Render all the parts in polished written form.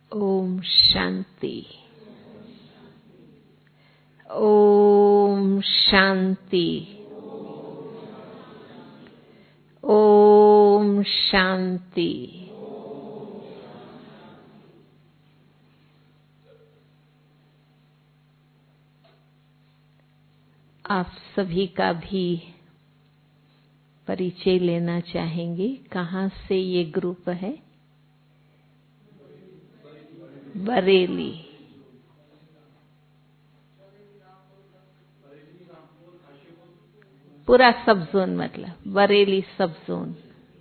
ओम शांति। ओम शांति। ओम शांति। आप सभी का भी परिचय लेना चाहेंगे। कहाँ से ये ग्रुप है? बरेली। पूरा सब जोन, मतलब बरेली सब जोन।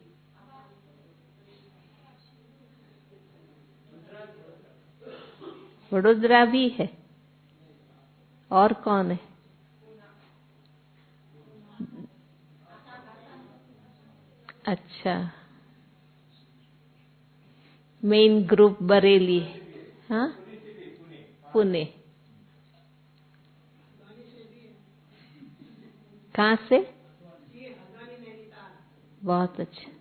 वडोदरा भी है। और कौन है? अच्छा, मेन ग्रुप बरेली। हाँ, पुणे। कहाँ से? बहुत अच्छा।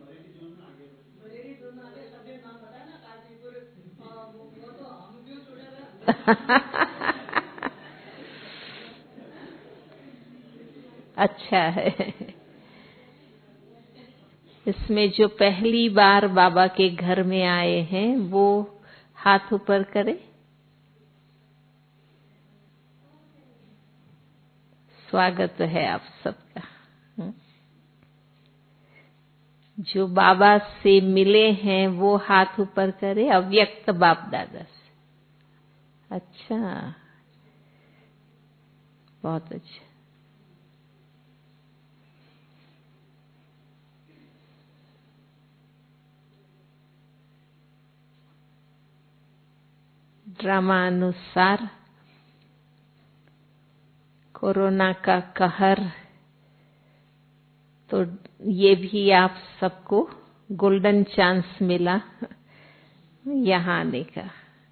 अच्छा है। इसमें जो पहली बार बाबा के घर में आए हैं वो हाथ ऊपर करे। स्वागत है आप सबका। जो बाबा से मिले हैं वो हाथ ऊपर करे। अव्यक्त बाप दादा से। अच्छा, बहुत अच्छा। ड्रामा अनुसार कोरोना का कहर, तो ये भी आप सबको गोल्डन चांस मिला यहाँ आने का।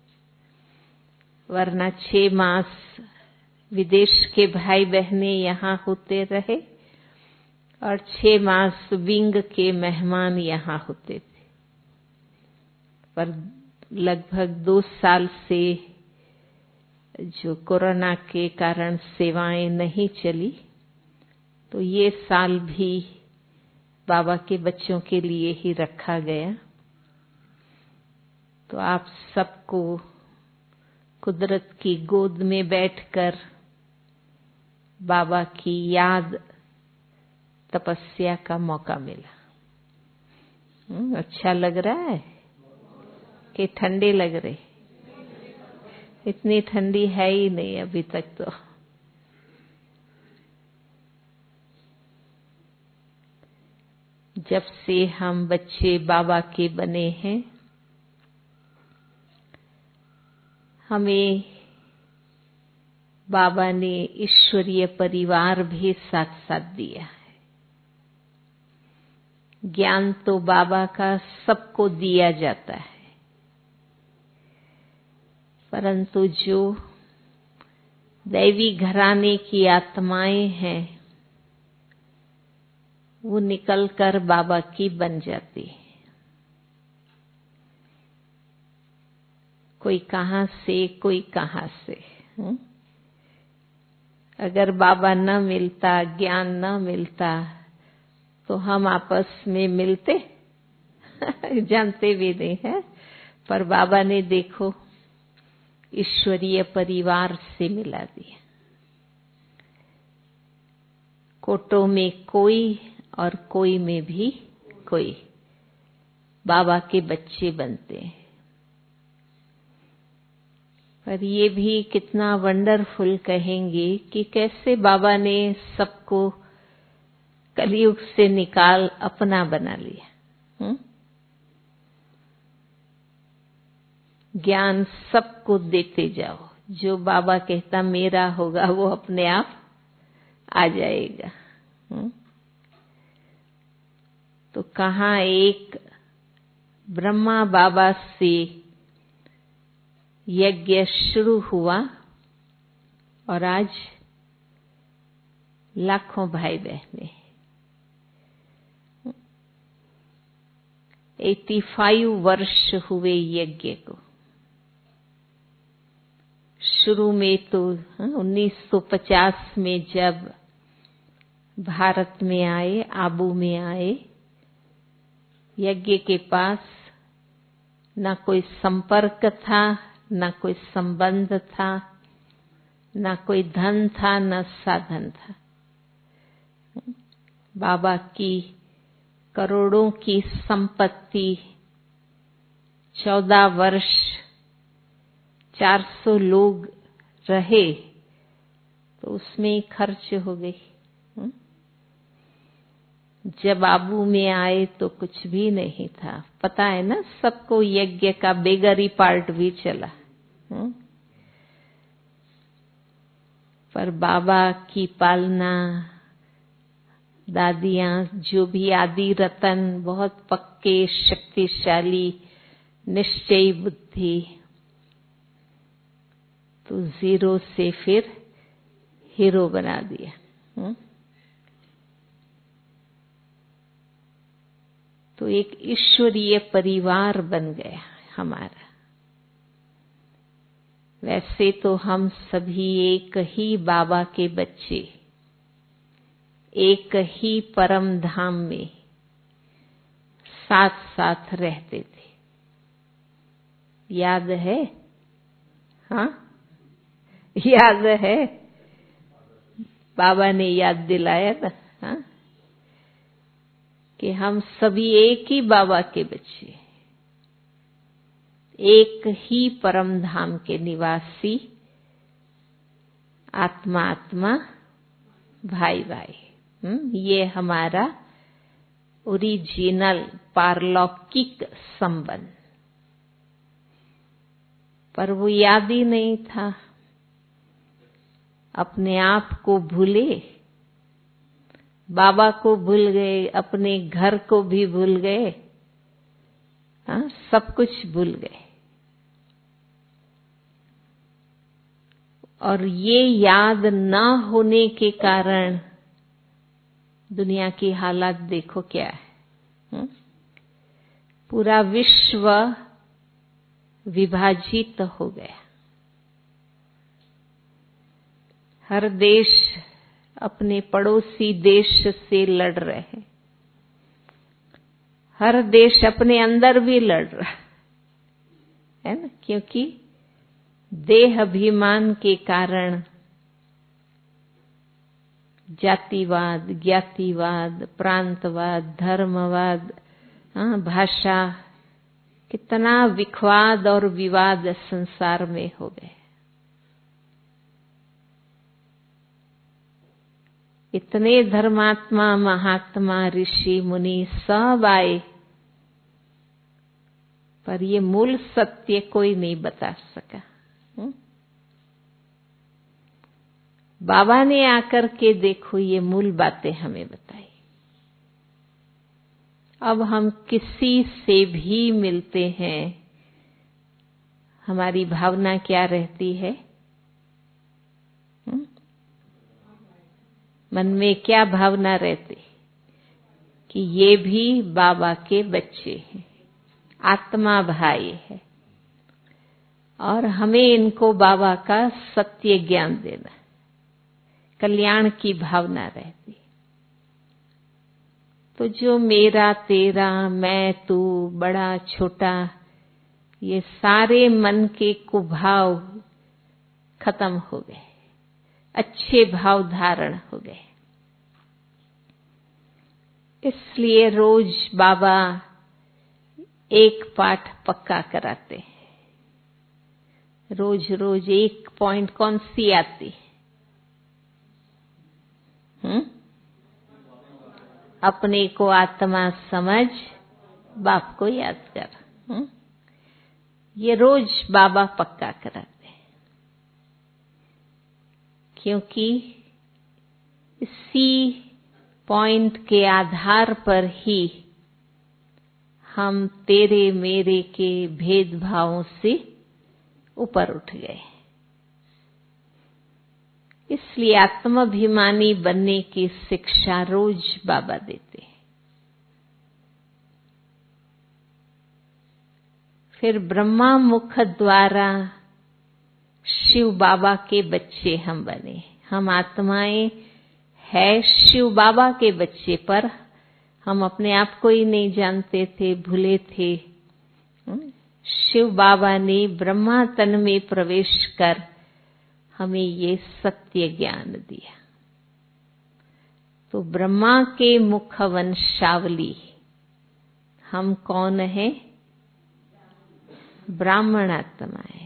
वरना 6 मास विदेश के भाई बहने यहाँ होते रहे और 6 मास विंग के मेहमान यहाँ होते थे। पर लगभग 2 साल से जो कोरोना के कारण सेवाएं नहीं चली, तो ये साल भी बाबा के बच्चों के लिए ही रखा गया। तो आप सबको कुदरत की गोद में बैठकर बाबा की याद, तपस्या का मौका मिला। अच्छा लग रहा है कि ठंडे लग रहे? इतनी ठंडी है ही नहीं अभी तक तो। जब से हम बच्चे बाबा के बने हैं, हमें बाबा ने ईश्वरीय परिवार भी साथ साथ दिया है। ज्ञान तो बाबा का सबको दिया जाता है, परंतु जो दैवी घराने की आत्माएं हैं वो निकलकर बाबा की बन जाती है। कोई कहाँ से, कोई कहाँ से। अगर बाबा न मिलता, ज्ञान न मिलता, तो हम आपस में मिलते जानते भी नहीं है। पर बाबा ने देखो ईश्वरीय परिवार से मिला दिया। कोटों में कोई और कोई में भी कोई बाबा के बच्चे बनते हैं। पर ये भी कितना वंडरफुल कहेंगे कि कैसे बाबा ने सबको कलयुग से निकाल अपना बना लिया। ज्ञान सबको देते जाओ। जो बाबा कहता मेरा होगा वो अपने आप आ जाएगा। तो कहाँ एक ब्रह्मा बाबा से यज्ञ शुरू हुआ और आज लाखों भाई बहने। 85 वर्ष हुए यज्ञ को। शुरू में तो 1950 में जब भारत में आए, आबू में आए, यज्ञ के पास ना कोई संपर्क था, ना कोई संबंध था, ना कोई धन था, ना साधन था। बाबा की करोड़ों की संपत्ति 14 वर्ष 400 लोग रहे तो उसमें खर्च हो गई। जब आबू में आए तो कुछ भी नहीं था। पता है ना सबको, यज्ञ का बेगरी पार्ट भी चला। पर बाबा की पालना, दादियां जो भी आदि रतन, बहुत पक्के, शक्तिशाली, निश्चयी बुद्धि, तो जीरो से फिर हीरो बना दिया। तो एक ईश्वरीय परिवार बन गया हमारा। वैसे तो हम सभी एक ही बाबा के बच्चे, एक ही परम धाम में साथ साथ रहते थे। याद है? हाँ, याद है? बाबा ने याद दिलाया ना, हाँ, कि हम सभी एक ही बाबा के बच्चे, एक ही परम धाम के निवासी, आत्मा आत्मा, भाई भाई। ये हमारा ओरिजिनल पारलौकिक संबंध। पर वो याद ही नहीं था। अपने आप को भूले, बाबा को भूल गए, अपने घर को भी भूल गए, हाँ, सब कुछ भूल गए। और ये याद ना होने के कारण दुनिया की हालत देखो क्या है। पूरा विश्व विभाजित हो गया। हर देश अपने पड़ोसी देश से लड़ रहे हैं। हर देश अपने अंदर भी लड़ रहा है ना, क्योंकि देह अभिमान के कारण जातिवाद, ज्ञातिवाद, प्रांतवाद, धर्मवाद, भाषा, कितना विखवाद और विवाद संसार में हो गए। इतने धर्मात्मा, महात्मा, ऋषि, मुनि सब आए, पर ये मूल सत्य कोई नहीं बता सका। बाबा ने आकर के देखो ये मूल बातें हमें बताई। अब हम किसी से भी मिलते हैं, हमारी भावना क्या रहती है? मन में क्या भावना रहती कि ये भी बाबा के बच्चे हैं, आत्मा भाई है, और हमें इनको बाबा का सत्य ज्ञान देना, कल्याण की भावना रहती। तो जो मेरा तेरा, मैं तू, बड़ा छोटा, ये सारे मन के कुभाव खत्म हो गए, अच्छे भाव धारण हो गए। इसलिए रोज बाबा एक पाठ पक्का कराते हैं। रोज रोज एक पॉइंट कौन सी आती? अपने को आत्मा समझ, बाप को याद कर। ये रोज बाबा पक्का कराते हैं, क्योंकि इसी पॉइंट के आधार पर ही हम तेरे मेरे के भेदभावों से ऊपर उठ गए। इसलिए आत्माभिमानी बनने की शिक्षा रोज बाबा देते हैं। फिर ब्रह्मा मुख द्वारा शिव बाबा के बच्चे हम बने। हम आत्माएं है शिव बाबा के बच्चे, पर हम अपने आप को ही नहीं जानते थे, भूले थे। शिव बाबा ने ब्रह्मा तन में प्रवेश कर हमें ये सत्य ज्ञान दिया। तो ब्रह्मा के मुख वंशावली हम कौन है? ब्राह्मण आत्माएं।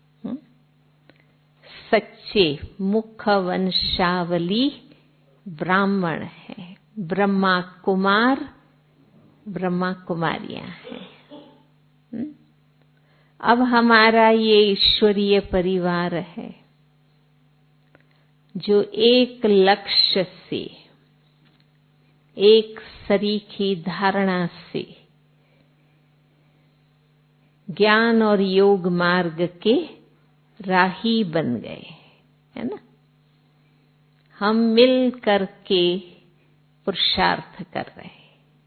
सच्चे मुख वंशावली ब्राह्मण है। ब्रह्मा कुमार, ब्रह्मा कुमारियां हैं। अब हमारा ये ईश्वरीय परिवार है जो एक लक्ष्य से, एक सरीखी धारणा से ज्ञान और योग मार्ग के राही बन गए, है ना। हम मिल करके पुरुषार्थ कर रहे हैं।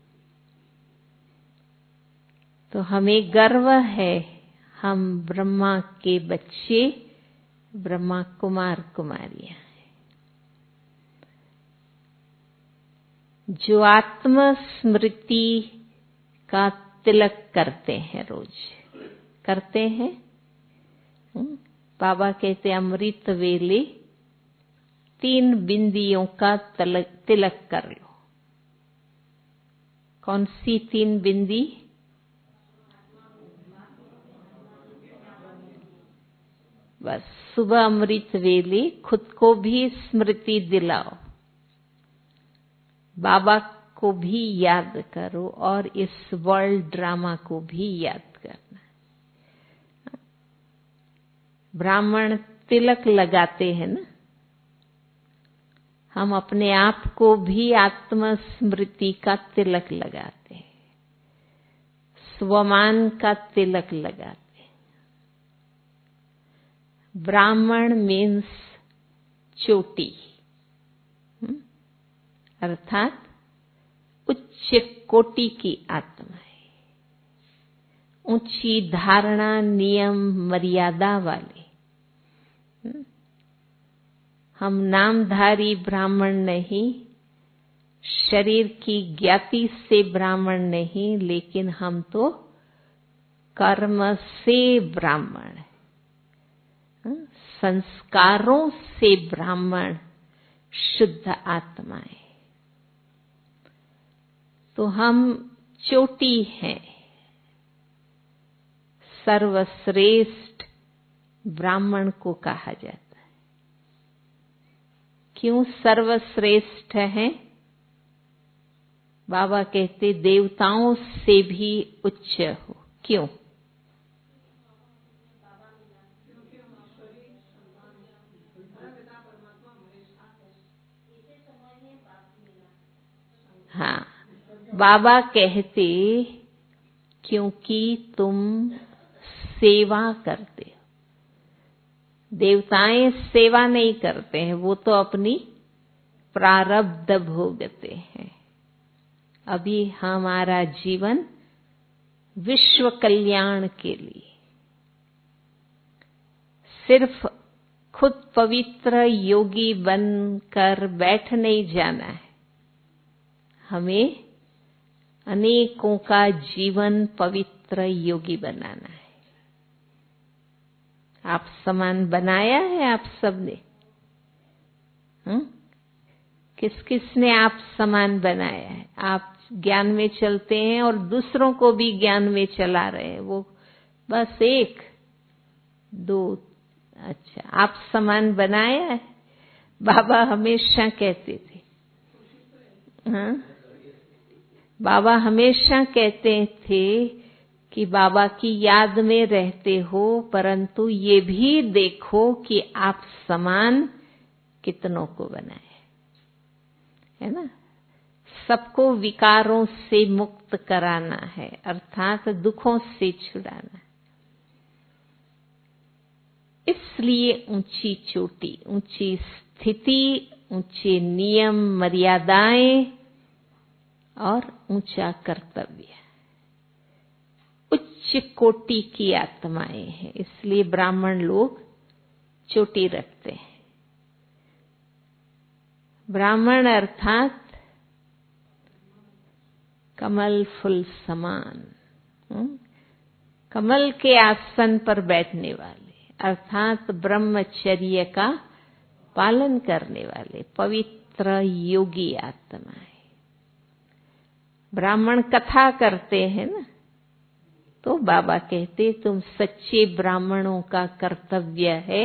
तो हमें गर्व है, हम ब्रह्मा के बच्चे, ब्रह्मा कुमार कुमारियां हैं जो आत्म स्मृति का तिलक करते हैं। रोज करते हैं। बाबा कहते अमृत वेले 3 बिंदियों का तिलक कर लो। कौन सी 3 बिंदी? बस सुबह अमृत वेले खुद को भी स्मृति दिलाओ, बाबा को भी याद करो और इस वर्ल्ड ड्रामा को भी याद करना। ब्राह्मण तिलक लगाते हैं ना, हम अपने आप को भी आत्म स्मृति का तिलक लगाते हैं, स्वमान का तिलक लगाते हैं। ब्राह्मण मीन्स चोटी, अर्थात उच्च कोटि की आत्मा है, ऊंची धारणा, नियम, मर्यादा वाले। हम नामधारी ब्राह्मण नहीं, शरीर की ज्ञाति से ब्राह्मण नहीं, लेकिन हम तो कर्म से ब्राह्मण, संस्कारों से ब्राह्मण, शुद्ध आत्माएं। तो हम चोटी हैं, सर्वश्रेष्ठ ब्राह्मण को कहा जाता है। क्यों सर्वश्रेष्ठ है? बाबा कहते देवताओं से भी उच्च हो। क्यों? हाँ, बाबा कहते क्योंकि तुम सेवा करते हो। देवताएं सेवा नहीं करते हैं, वो तो अपनी प्रारब्ध भोगते हैं। अभी हमारा जीवन विश्व कल्याण के लिए, सिर्फ खुद पवित्र योगी बनकर बैठ नहीं जाना है, हमें अनेकों का जीवन पवित्र योगी बनाना है। आप समान बनाया है आप सबने? किस किस ने आप समान बनाया है? आप ज्ञान में चलते हैं और दूसरों को भी ज्ञान में चला रहे हैं। वो बस 1 2, अच्छा, आप समान बनाया है। बाबा हमेशा कहते थे, हाँ, बाबा हमेशा कहते थे कि बाबा की याद में रहते हो, परंतु ये भी देखो कि आप समान कितनों को बनाए, है ना। सबको विकारों से मुक्त कराना है, अर्थात दुखों से छुड़ाना। इसलिए ऊंची चोटी, ऊंची स्थिति, ऊंचे नियम, मर्यादाएं और ऊंचा कर्तव्य, उच्च कोटि की आत्माएं हैं। इसलिए ब्राह्मण लोग चोटी रखते हैं। ब्राह्मण अर्थात कमल फूल समान, कमल के आसन पर बैठने वाले, अर्थात ब्रह्मचर्य का पालन करने वाले पवित्र योगी आत्माएं। ब्राह्मण कथा करते हैं ना, तो बाबा कहते तुम सच्चे ब्राह्मणों का कर्तव्य है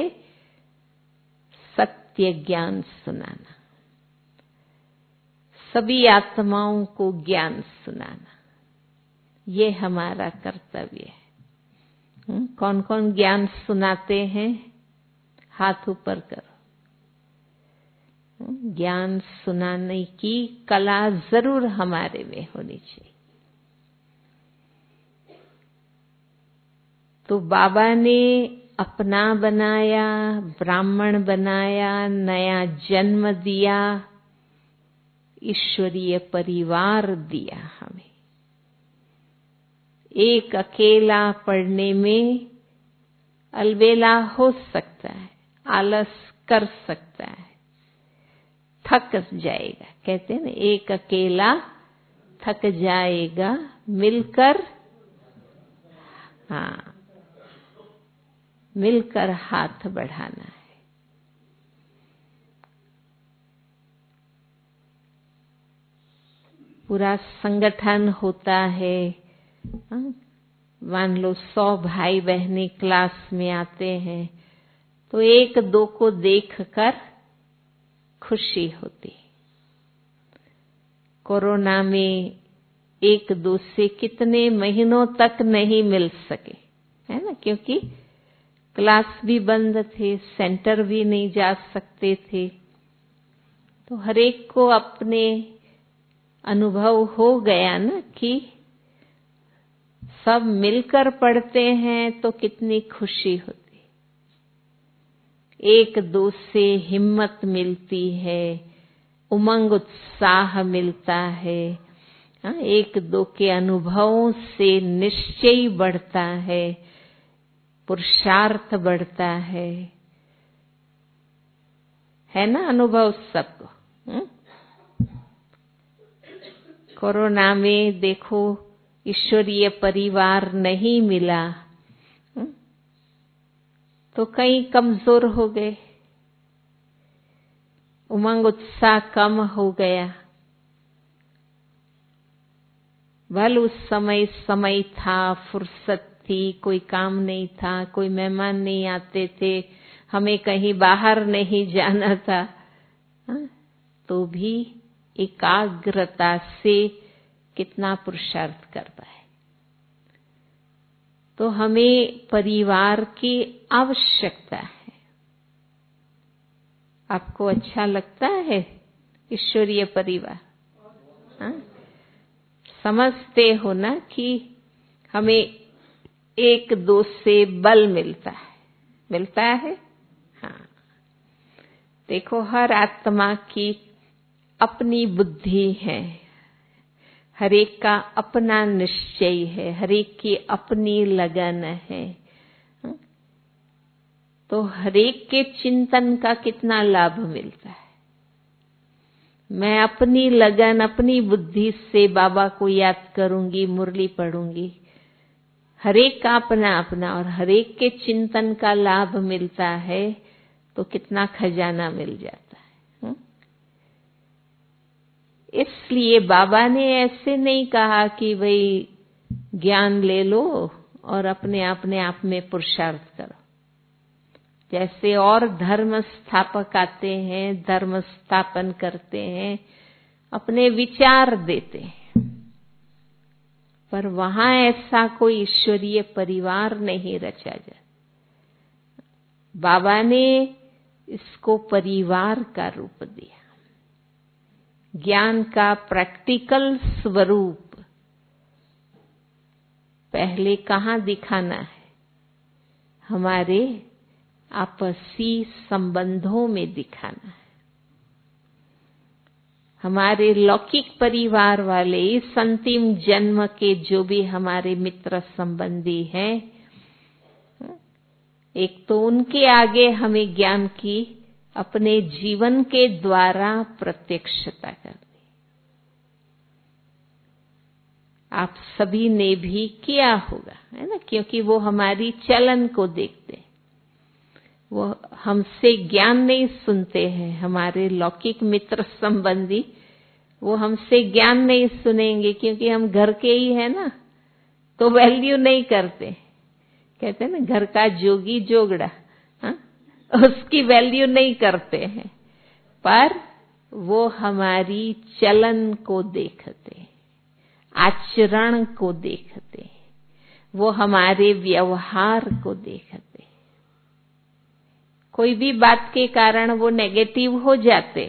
सत्य ज्ञान सुनाना, सभी आत्माओं को ज्ञान सुनाना, ये हमारा कर्तव्य है। कौन कौन ज्ञान सुनाते हैं? हाथ ऊपर करो। ज्ञान सुनाने की कला जरूर हमारे में होनी चाहिए। तो बाबा ने अपना बनाया, ब्राह्मण बनाया, नया जन्म दिया, ईश्वरीय परिवार दिया हमें। एक अकेला पढ़ने में अलबेला हो सकता है, आलस कर सकता है, थक जाएगा। कहते हैं ना, एक अकेला थक जाएगा, मिलकर मिलकर हाथ बढ़ाना है। पूरा संगठन होता है। मान लो 100 भाई बहनें क्लास में आते हैं, तो एक दो को देखकर खुशी होती। कोरोना में एक दो से कितने महीनों तक नहीं मिल सके, है ना, क्योंकि क्लास भी बंद थे, सेंटर भी नहीं जा सकते थे। तो हर एक को अपने अनुभव हो गया ना कि सब मिलकर पढ़ते हैं तो कितनी खुशी होती। एक दो से हिम्मत मिलती है, उमंग उत्साह मिलता है। एक दो के अनुभवों से निश्चय बढ़ता है, पुरुषार्थ बढ़ता है ना अनुभव सबको। कोरोना में देखो ईश्वरीय परिवार नहीं मिला, तो कई कमजोर हो गए, उमंग उत्साह कम हो गया। भले उस समय था, फुर्सत थी, कोई काम नहीं था, कोई मेहमान नहीं आते थे, हमें कहीं बाहर नहीं जाना था, तो भी एकाग्रता से कितना पुरुषार्थ कर पाए। तो हमें परिवार की आवश्यकता है। आपको अच्छा लगता है ईश्वरीय परिवार? समझते हो ना कि हमें एक दो से बल मिलता है। हाँ, देखो हर आत्मा की अपनी बुद्धि है, हर एक का अपना निश्चय है, हर एक की अपनी लगन है। तो हर एक के चिंतन का कितना लाभ मिलता है। मैं अपनी लगन, अपनी बुद्धि से बाबा को याद करूंगी, मुरली पढ़ूंगी, हर एक का अपना अपना, और हर एक के चिंतन का लाभ मिलता है, तो कितना खजाना मिल जाता है। इसलिए बाबा ने ऐसे नहीं कहा कि भाई ज्ञान ले लो और अपने आप में पुरुषार्थ करो। जैसे और धर्म स्थापक आते हैं, धर्म स्थापन करते हैं, अपने विचार देते हैं, पर वहां ऐसा कोई ईश्वरीय परिवार नहीं रचा जाता। बाबा ने इसको परिवार का रूप दिया, ज्ञान का प्रैक्टिकल स्वरूप पहले कहाँ दिखाना है? हमारे आपसी संबंधों में दिखाना है। हमारे लौकिक परिवार वाले, इस अंतिम जन्म के जो भी हमारे मित्र संबंधी हैं, एक तो उनके आगे हमें ज्ञान की अपने जीवन के द्वारा प्रत्यक्षता करनी। आप सभी ने भी किया होगा, है ना, क्योंकि वो हमारी चलन को देखते हैं। वो हमसे ज्ञान नहीं सुनते हैं, हमारे लौकिक मित्र संबंधी वो हमसे ज्ञान नहीं सुनेंगे, क्योंकि हम घर के ही है ना, तो वैल्यू नहीं करते। कहते हैं ना, घर का जोगी जोगड़ा, हाँ? उसकी वैल्यू नहीं करते हैं, पर वो हमारी चलन को देखते, आचरण को देखते, वो हमारे व्यवहार को देखते। कोई भी बात के कारण वो नेगेटिव हो जाते।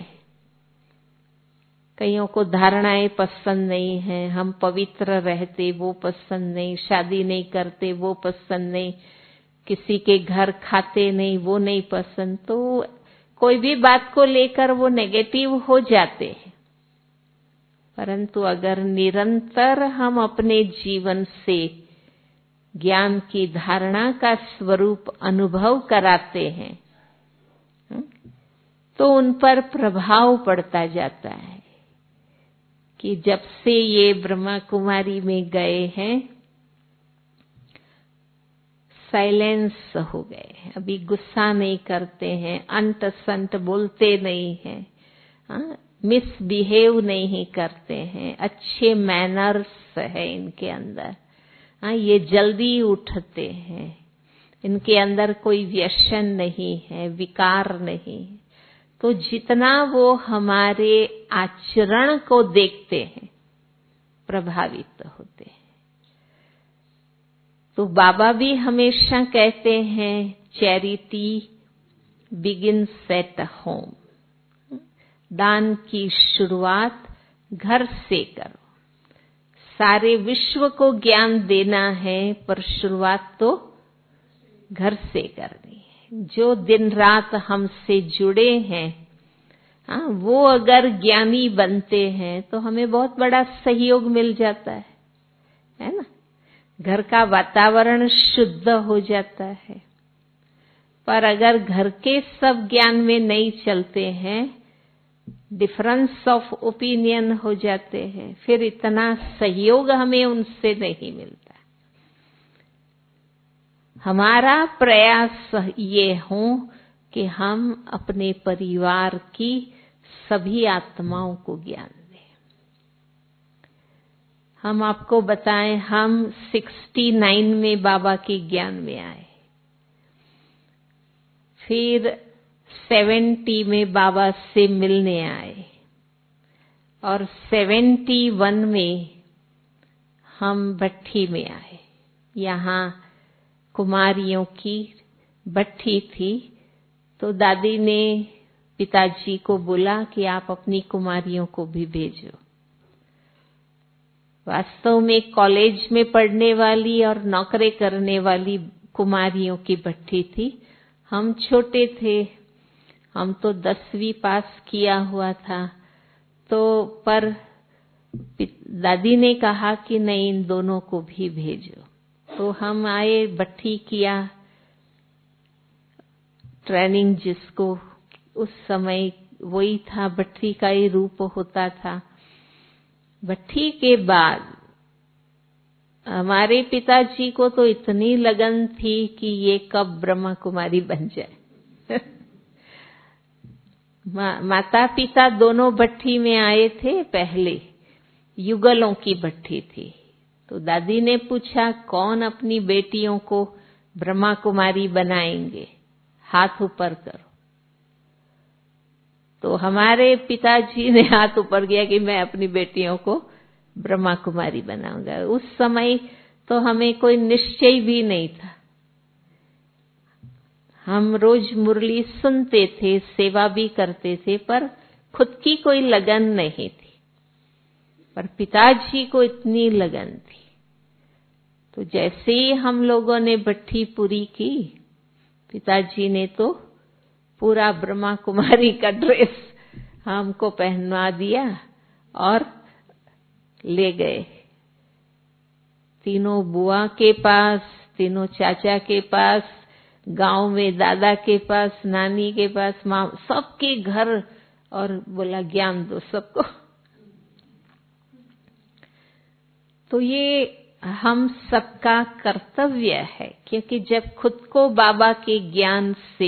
कईयों को धारणाएं पसंद नहीं है, हम पवित्र रहते वो पसंद नहीं, शादी नहीं करते वो पसंद नहीं, किसी के घर खाते नहीं वो नहीं पसंद। तो कोई भी बात को लेकर वो नेगेटिव हो जाते हैं। परंतु अगर निरंतर हम अपने जीवन से ज्ञान की धारणा का स्वरूप अनुभव कराते हैं, तो उन पर प्रभाव पड़ता जाता है कि जब से ये ब्रह्मा कुमारी में गए हैं, साइलेंस हो गए हैं। अभी गुस्सा नहीं करते हैं, अंट संट बोलते नहीं हैं, मिसबिहेव नहीं करते हैं, अच्छे मैनर्स है इनके अंदर। ये जल्दी उठते हैं, इनके अंदर कोई व्यसन नहीं है, विकार नहीं। तो जितना वो हमारे आचरण को देखते हैं, प्रभावित होते हैं। तो बाबा भी हमेशा कहते हैं, चैरिटी बिगिन्स एट होम। दान की शुरुआत घर से करो। सारे विश्व को ज्ञान देना है, पर शुरुआत तो घर से करनी है। जो दिन रात हमसे जुड़े हैं, वो अगर ज्ञानी बनते हैं तो हमें बहुत बड़ा सहयोग मिल जाता है ना। घर का वातावरण शुद्ध हो जाता है। पर अगर घर के सब ज्ञान में नहीं चलते हैं, डिफरेंस ऑफ ओपिनियन हो जाते हैं, फिर इतना सहयोग हमें उनसे नहीं मिलता। हमारा प्रयास ये हो कि हम अपने परिवार की सभी आत्माओं को ज्ञान दें। हम आपको बताएं, हम 69 में बाबा के ज्ञान में आए, फिर 70 में बाबा से मिलने आए, और 71 में हम भट्ठी में आए। यहाँ कुमारियों की भट्ठी थी, तो दादी ने पिताजी को बोला कि आप अपनी कुमारियों को भी भेजो। वास्तव में कॉलेज में पढ़ने वाली और नौकरी करने वाली कुमारियों की भट्ठी थी। हम छोटे थे, हम तो 10वीं पास किया हुआ था, तो पर दादी ने कहा कि नहीं, इन दोनों को भी भेजो। तो हम आए, भट्ठी किया, ट्रेनिंग जिसको उस समय वही था, भट्ठी का ही रूप होता था। भट्ठी के बाद हमारे पिताजी को तो इतनी लगन थी कि ये कब ब्रह्मा कुमारी बन जाए। माता पिता दोनों भट्ठी में आए थे। पहले युगलों की भट्ठी थी, तो दादी ने पूछा, कौन अपनी बेटियों को ब्रह्मा कुमारी बनाएंगे, हाथ ऊपर करो। तो हमारे पिताजी ने हाथ ऊपर किया कि मैं अपनी बेटियों को ब्रह्मा कुमारी बनाऊंगा। उस समय तो हमें कोई निश्चय भी नहीं था। हम रोज मुरली सुनते थे, सेवा भी करते थे, पर खुद की कोई लगन नहीं थी। पर पिताजी को इतनी लगन थी। तो जैसे ही हम लोगों ने भट्ठी पूरी की, पिताजी ने तो पूरा ब्रह्मा कुमारी का ड्रेस हमको पहनवा दिया और ले गए। तीनों बुआ के पास, तीनों चाचा के पास, गांव में दादा के पास, नानी के पास, माँ, सबके घर, और बोला ज्ञान दो सबको। तो ये हम सबका कर्तव्य है, क्योंकि जब खुद को बाबा के ज्ञान से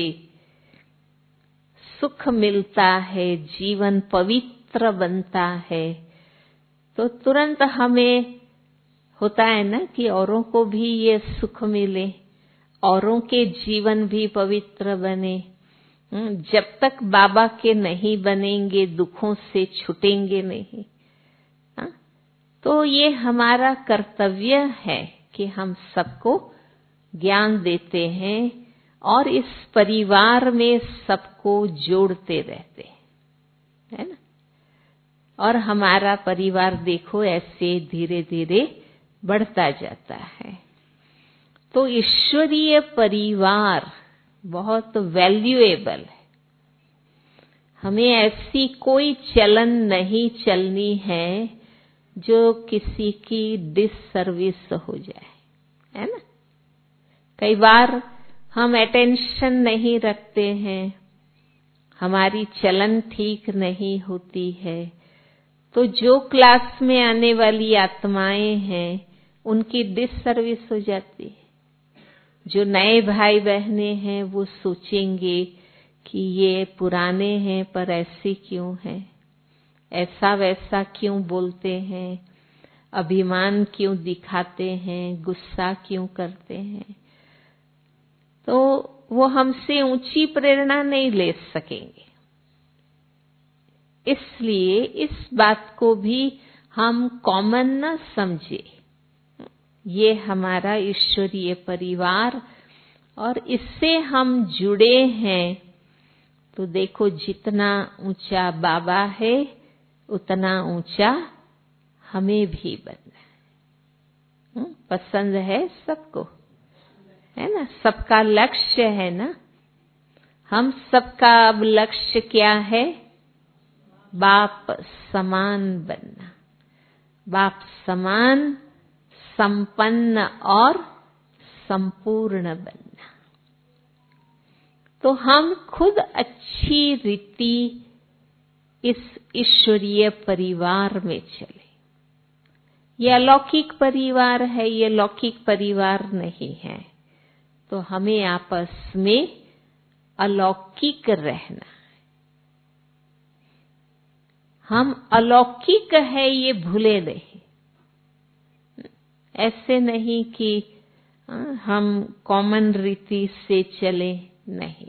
सुख मिलता है, जीवन पवित्र बनता है, तो तुरंत हमें होता है ना कि औरों को भी ये सुख मिले, औरों के जीवन भी पवित्र बने। जब तक बाबा के नहीं बनेंगे, दुखों से छूटेंगे नहीं। तो ये हमारा कर्तव्य है कि हम सबको ज्ञान देते हैं और इस परिवार में सबको जोड़ते रहते हैं, है ना। और हमारा परिवार देखो ऐसे धीरे धीरे बढ़ता जाता है। तो ईश्वरीय परिवार बहुत वैल्यूएबल है। हमें ऐसी कोई चलन नहीं चलनी है जो किसी की डिससर्विस हो जाए, है ना। कई बार हम अटेंशन नहीं रखते हैं, हमारी चलन ठीक नहीं होती है, तो जो क्लास में आने वाली आत्माएं हैं उनकी डिससर्विस हो जाती है। जो नए भाई बहने हैं वो सोचेंगे कि ये पुराने हैं पर ऐसे क्यों हैं, ऐसा वैसा क्यों बोलते हैं, अभिमान क्यों दिखाते हैं, गुस्सा क्यों करते हैं। तो वो हमसे ऊंची प्रेरणा नहीं ले सकेंगे। इसलिए इस बात को भी हम कॉमन न समझे। ये हमारा ईश्वरीय परिवार और इससे हम जुड़े हैं। तो देखो जितना ऊंचा बाबा है उतना ऊंचा हमें भी बनना है। पसंद है सबको, है ना। सबका लक्ष्य है ना। हम सबका अब लक्ष्य क्या है? बाप समान बनना, बाप समान संपन्न और संपूर्ण बनना। तो हम खुद अच्छी रीति इस ईश्वरीय परिवार में चले। ये अलौकिक परिवार है, ये लौकिक परिवार नहीं है। तो हमें आपस में अलौकिक रहना। हम अलौकिक है ये भूले नहीं। ऐसे नहीं कि हम कॉमन रीति से चले, नहीं।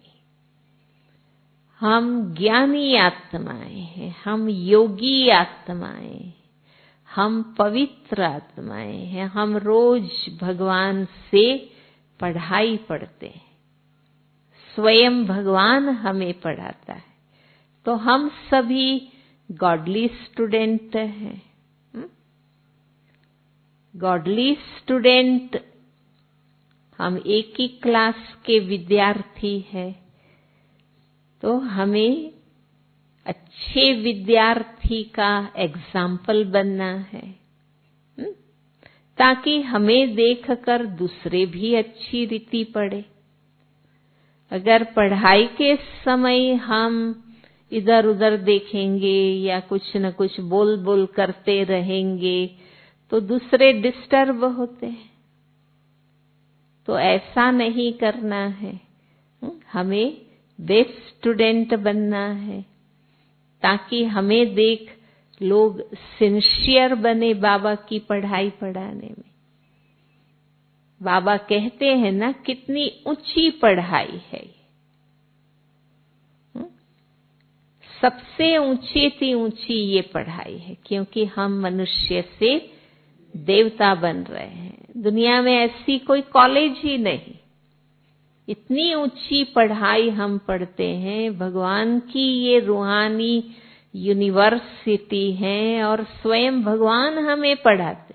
हम ज्ञानी आत्माएं हैं, हम योगी आत्माएं, हम पवित्र आत्माएं हैं। हम रोज भगवान से पढ़ाई पढ़ते हैं, स्वयं भगवान हमें पढ़ाता है। तो हम सभी गॉडली स्टूडेंट हैं। गॉडली स्टूडेंट, हम एक ही क्लास के विद्यार्थी हैं। तो हमें अच्छे विद्यार्थी का एग्जाम्पल बनना है, ताकि हमें देखकर दूसरे भी अच्छी रीति पढ़े। अगर पढ़ाई के समय हम इधर उधर देखेंगे या कुछ न कुछ बोल बोल करते रहेंगे तो दूसरे डिस्टर्ब होते हैं। तो ऐसा नहीं करना है। हमें बेस्ट स्टूडेंट बनना है, ताकि हमें देख लोग सिंसियर बने बाबा की पढ़ाई पढ़ाने में। बाबा कहते हैं ना, कितनी ऊंची पढ़ाई है। सबसे ऊंची थी ऊंची ये पढ़ाई है, क्योंकि हम मनुष्य से देवता बन रहे हैं। दुनिया में ऐसी कोई कॉलेज ही नहीं। इतनी ऊंची पढ़ाई हम पढ़ते हैं। भगवान की ये रूहानी यूनिवर्सिटी है और स्वयं भगवान हमें पढ़ाते।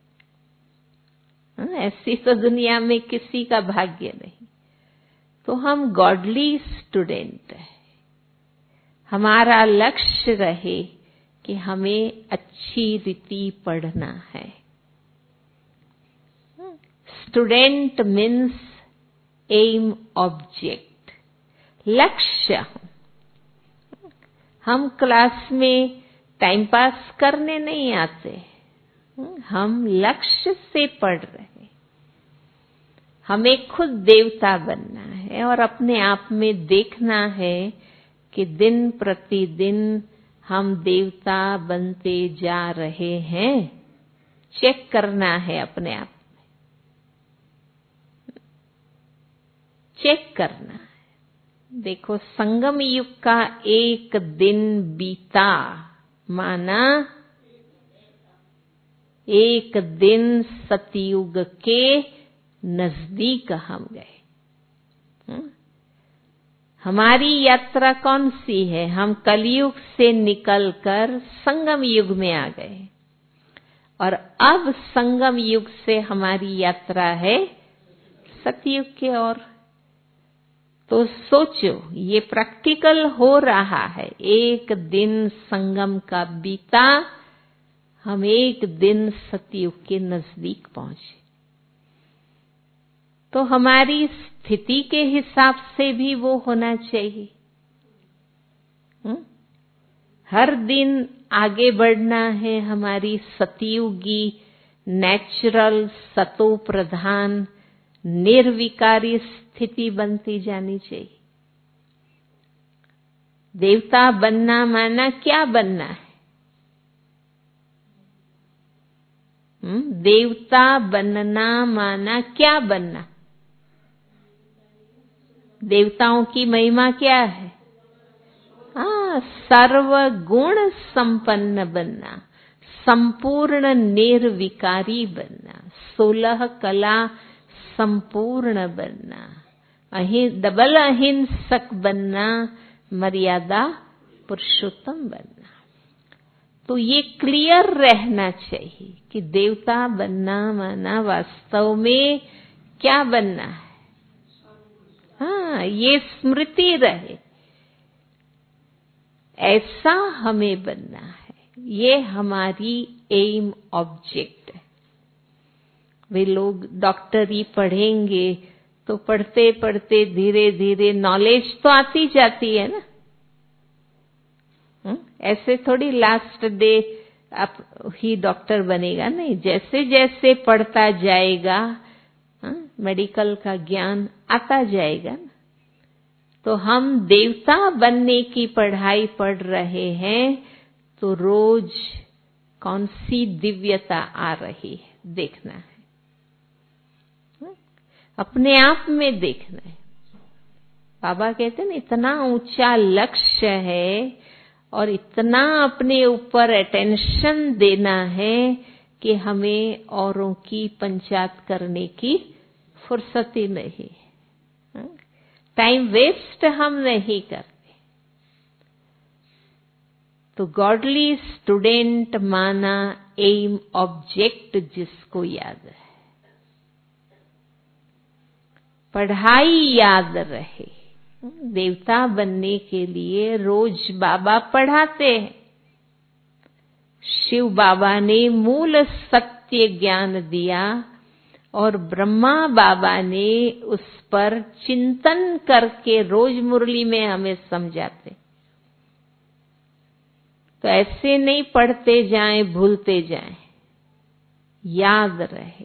ऐसी तो दुनिया में किसी का भाग्य नहीं। तो हम गॉडली स्टूडेंट हैं। हमारा लक्ष्य रहे कि हमें अच्छी रीति पढ़ना है। स्टूडेंट मीन्स एम ऑब्जेक्ट, लक्ष्य हूं। हम क्लास में टाइम पास करने नहीं आते, हम लक्ष्य से पढ़ रहे। हमें खुद देवता बनना है और अपने आप में देखना है कि दिन प्रतिदिन हम देवता बनते जा रहे हैं। चेक करना है अपने आप में, चेक करना है। देखो, संगम युग का एक दिन बीता माना एक दिन सतयुग के नजदीक हम गए। हमारी यात्रा कौन सी है? हम कलयुग से निकलकर संगम युग में आ गए और अब संगम युग से हमारी यात्रा है सतयुग की ओर। तो सोचो, ये प्रैक्टिकल हो रहा है। एक दिन संगम का बीता, हम एक दिन सतयुग के नजदीक पहुंचे। तो हमारी स्थिति के हिसाब से भी वो होना चाहिए। हर दिन आगे बढ़ना है। हमारी सतयुगी नेचुरल सतो प्रधान निर्विकारी स्थिति बनती जानी चाहिए। देवता बनना माना क्या बनना है? देवता बनना माना क्या बनना? देवताओं की महिमा क्या है? सर्वगुण संपन्न बनना, संपूर्ण निर्विकारी बनना, 16 कला संपूर्ण बनना, डबल अहिंसक बनना, मर्यादा पुरुषोत्तम बनना। तो ये क्लियर रहना चाहिए कि देवता बनना माना वास्तव में क्या बनना है। ये स्मृति रहे, ऐसा हमें बनना है। ये हमारी एम ऑब्जेक्ट है। वे लोग डॉक्टरी पढ़ेंगे तो पढ़ते पढ़ते धीरे धीरे नॉलेज तो आती जाती है ना। ऐसे थोड़ी लास्ट डे आप ही डॉक्टर बनेगा, नहीं। जैसे जैसे पढ़ता जाएगा मेडिकल का ज्ञान आता जाएगा ना। तो हम देवता बनने की पढ़ाई पढ़ रहे हैं तो रोज कौन सी दिव्यता आ रही है देखना है, अपने आप में देखना है। बाबा कहते हैं ना, इतना ऊंचा लक्ष्य है और इतना अपने ऊपर अटेंशन देना है कि हमें औरों की पंचायत करने की फुर्सत ही नहीं। टाइम वेस्ट हम नहीं करते। तो गॉडली स्टूडेंट माना एम ऑब्जेक्ट जिसको याद है, पढ़ाई याद रहे। देवता बनने के लिए रोज बाबा पढ़ाते हैं। शिव बाबा ने मूल सत्य ज्ञान दिया और ब्रह्मा बाबा ने उस पर चिंतन करके रोज मुरली में हमें समझाते। तो ऐसे नहीं पढ़ते जाएं भूलते जाएं, याद रहे।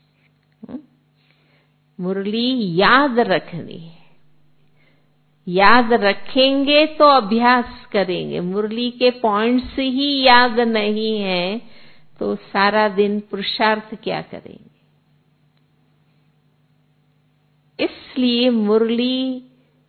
मुरली याद रखनी है। याद रखेंगे तो अभ्यास करेंगे। मुरली के पॉइंट्स ही याद नहीं है तो सारा दिन पुरुषार्थ क्या करेंगे। इसलिए मुरली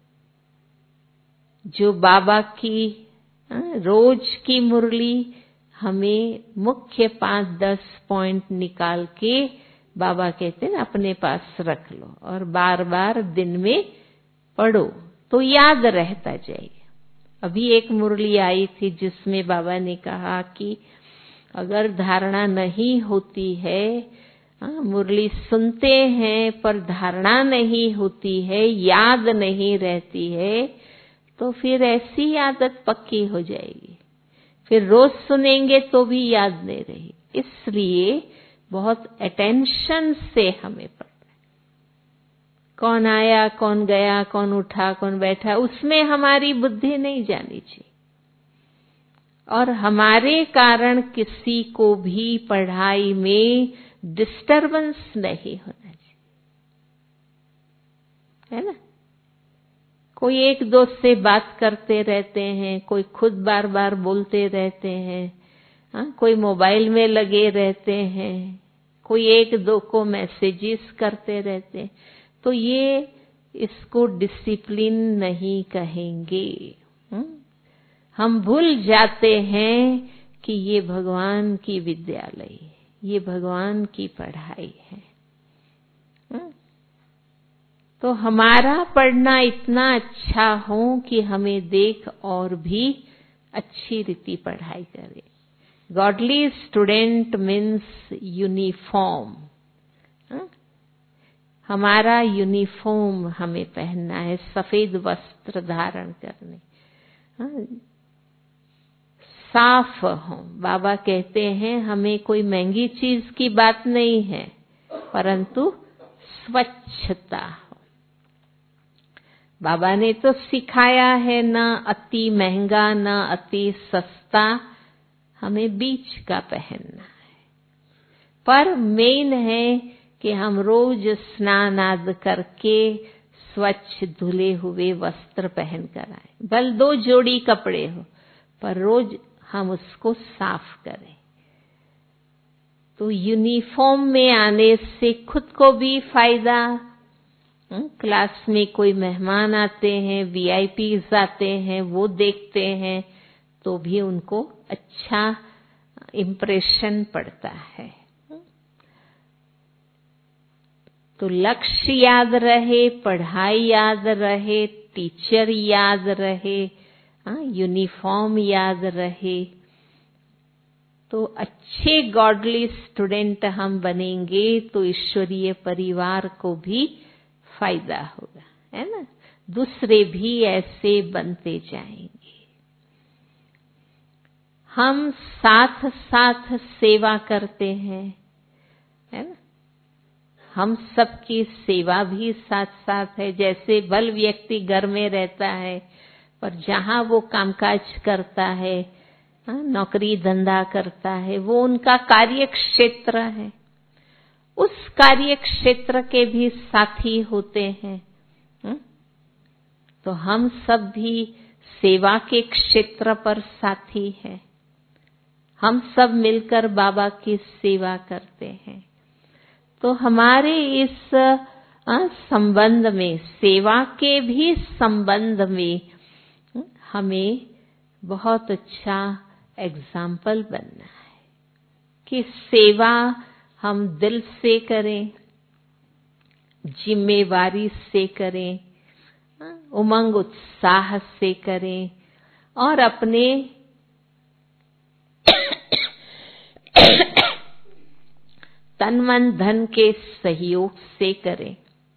जो बाबा की रोज की मुरली, हमें मुख्य 5-10 पॉइंट निकाल के बाबा कहते हैं अपने पास रख लो और बार बार दिन में पढ़ो तो याद रहता जाएगा। अभी एक मुरली आई थी जिसमें बाबा ने कहा कि अगर धारणा नहीं होती है, मुरली सुनते हैं पर धारणा नहीं होती है, याद नहीं रहती है, तो फिर ऐसी आदत पक्की हो जाएगी। फिर रोज सुनेंगे तो भी याद नहीं रही। इसलिए बहुत अटेंशन से हमें पढ़ना है। कौन आया, कौन गया, कौन उठा, कौन बैठा, उसमें हमारी बुद्धि नहीं जानी चाहिए। और हमारे कारण किसी को भी पढ़ाई में डिस्टरबेंस नहीं होना चाहिए, है ना। कोई एक दोस्त से बात करते रहते हैं, कोई खुद बार बार बोलते रहते हैं, कोई मोबाइल में लगे रहते हैं, कोई एक दो को मैसेजेस करते रहते हैं, तो ये इसको डिसिप्लिन नहीं कहेंगे। हम भूल जाते हैं कि ये भगवान की विद्यालय है, ये भगवान की पढ़ाई है। तो हमारा पढ़ना इतना अच्छा हो कि हमें देख और भी अच्छी रीति पढ़ाई करे। Godly student means uniform. हमारा यूनिफॉर्म हमें पहनना है, सफेद वस्त्र धारण करने, साफ हो। बाबा कहते हैं हमें कोई महंगी चीज की बात नहीं है, परंतु स्वच्छता। बाबा ने तो सिखाया है, ना अति महंगा ना अति सस्ता, हमें बीच का पहनना है। पर मेन है कि हम रोज स्नान आदि करके स्वच्छ धुले हुए वस्त्र पहन कर आए। भले 2 जोड़ी कपड़े हो, पर रोज हम उसको साफ करें। तो यूनिफॉर्म में आने से खुद को भी फायदा, क्लास में कोई मेहमान आते हैं, वीआईपीज आते हैं, वो देखते हैं तो भी उनको अच्छा इम्प्रेशन पड़ता है। तो लक्ष्य याद रहे, पढ़ाई याद रहे, टीचर याद रहे, यूनिफॉर्म याद रहे, तो अच्छे गॉडली स्टूडेंट हम बनेंगे तो ईश्वरीय परिवार को भी फायदा होगा, है ना। दूसरे भी ऐसे बनते जाएंगे। हम साथ साथ सेवा करते हैं, है ना। हम सबकी सेवा भी साथ साथ है। जैसे बल व्यक्ति घर में रहता है, पर जहां वो कामकाज करता है, नौकरी धंधा करता है, वो उनका कार्य क्षेत्र है। उस कार्य क्षेत्र के भी साथी होते हैं। तो हम सब भी सेवा के क्षेत्र पर साथी हैं। हम सब मिलकर बाबा की सेवा करते हैं। तो हमारे इस संबंध में, सेवा के भी संबंध में, हमें बहुत अच्छा एग्जाम्पल बनना है कि सेवा हम दिल से करें, जिम्मेवारी से करें, उमंग उत्साह से करें और अपने तन मन धन के सहयोग से करें।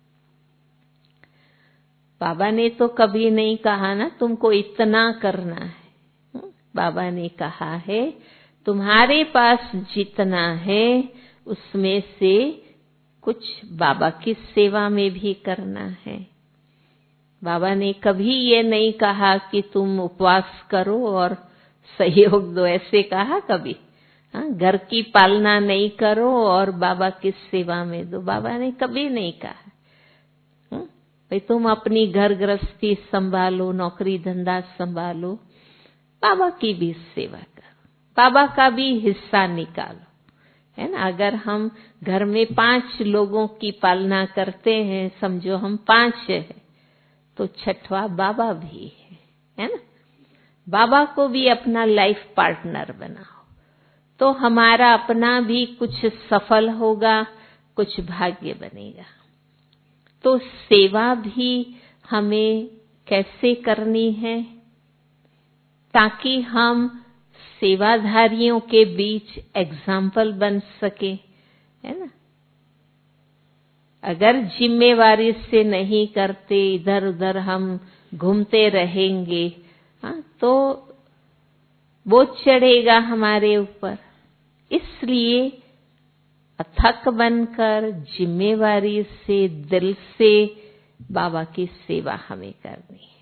बाबा ने तो कभी नहीं कहा ना तुमको इतना करना है। बाबा ने कहा है तुम्हारे पास जितना है उसमें से कुछ बाबा की सेवा में भी करना है। बाबा ने कभी ये नहीं कहा कि तुम उपवास करो और सहयोग दो, ऐसे कहा कभी? घर की पालना नहीं करो और बाबा की सेवा में दो, बाबा ने कभी नहीं कहा। भाई तुम अपनी घर गृहस्थी संभालो, नौकरी धंधा संभालो, बाबा की भी सेवा करो, बाबा का भी हिस्सा निकालो, है ना। अगर हम घर में 5 लोगों की पालना करते हैं, समझो हम 5 हैं, तो 6वां बाबा भी है ना। बाबा को भी अपना लाइफ पार्टनर बनाओ, तो हमारा अपना भी कुछ सफल होगा, कुछ भाग्य बनेगा। तो सेवा भी हमें कैसे करनी है ताकि हम सेवाधारियों के बीच एग्जाम्पल बन सके, है ना। अगर जिम्मेवारी से नहीं करते, इधर उधर हम घूमते रहेंगे, तो बोझ चढ़ेगा हमारे ऊपर। इसलिए अथक बनकर जिम्मेवारी से, दिल से बाबा की सेवा हमें करनी है।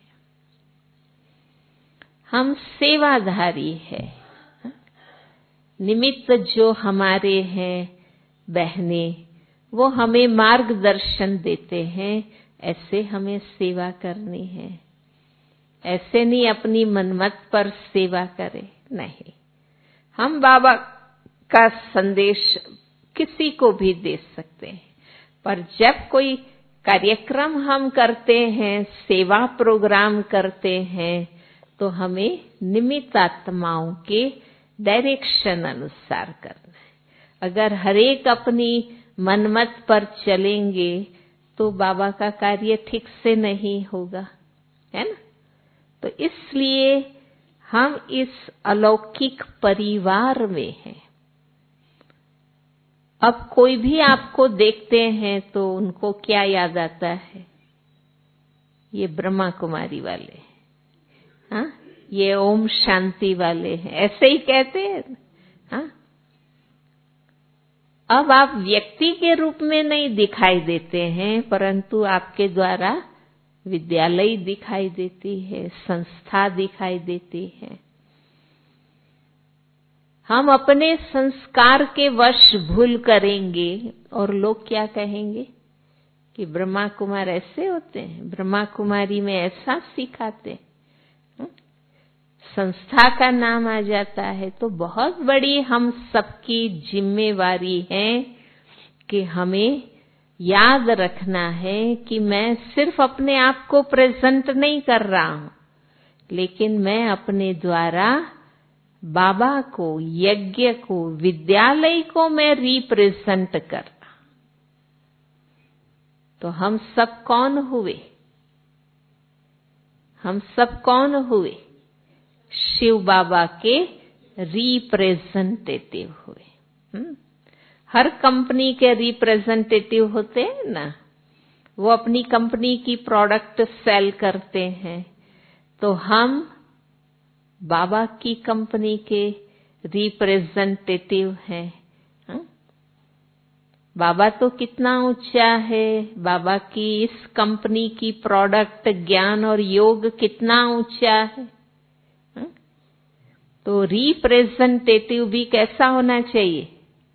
हम सेवाधारी है। निमित्त जो हमारे हैं बहनें, वो हमें मार्गदर्शन देते हैं, ऐसे हमें सेवा करनी है। ऐसे नहीं अपनी मनमत पर सेवा करें, नहीं। हम बाबा का संदेश किसी को भी दे सकते हैं, पर जब कोई कार्यक्रम हम करते हैं, सेवा प्रोग्राम करते हैं, तो हमें निमित्त आत्माओं के डायरेक्शन अनुसार करना है। अगर हरेक अपनी मनमत पर चलेंगे तो बाबा का कार्य ठीक से नहीं होगा, है ना। तो इसलिए हम इस अलौकिक परिवार में हैं। अब कोई भी आपको देखते हैं तो उनको क्या याद आता है? ये ब्रह्मा कुमारी वाले, हाँ, ये ओम शांति वाले हैं, ऐसे ही कहते हैं, हाँ। अब आप व्यक्ति के रूप में नहीं दिखाई देते हैं, परंतु आपके द्वारा विद्यालय दिखाई देती है, संस्था दिखाई देती है। हम अपने संस्कार के वश भूल करेंगे और लोग क्या कहेंगे कि ब्रह्मा कुमार ऐसे होते हैं, ब्रह्मा कुमारी में ऐसा सिखाते हैं। संस्था का नाम आ जाता है तो बहुत बड़ी हम सबकी जिम्मेवारी है कि हमें याद रखना है कि मैं सिर्फ अपने आप को प्रेजेंट नहीं कर रहा हूं, लेकिन मैं अपने द्वारा बाबा को, यज्ञ को, विद्यालय को मैं रिप्रेजेंट कर रहा। तो हम सब कौन हुए? हम सब कौन हुए? शिव बाबा के रिप्रेजेंटेटिव हुए। हर कंपनी के रिप्रेजेंटेटिव होते हैं ना, वो अपनी कंपनी की प्रोडक्ट सेल करते हैं, तो हम बाबा की कंपनी के रिप्रेजेंटेटिव हैं। बाबा तो कितना ऊंचा है, बाबा की इस कंपनी की प्रोडक्ट ज्ञान और योग कितना ऊंचा है। तो रिप्रेजेंटेटिव भी कैसा होना चाहिए?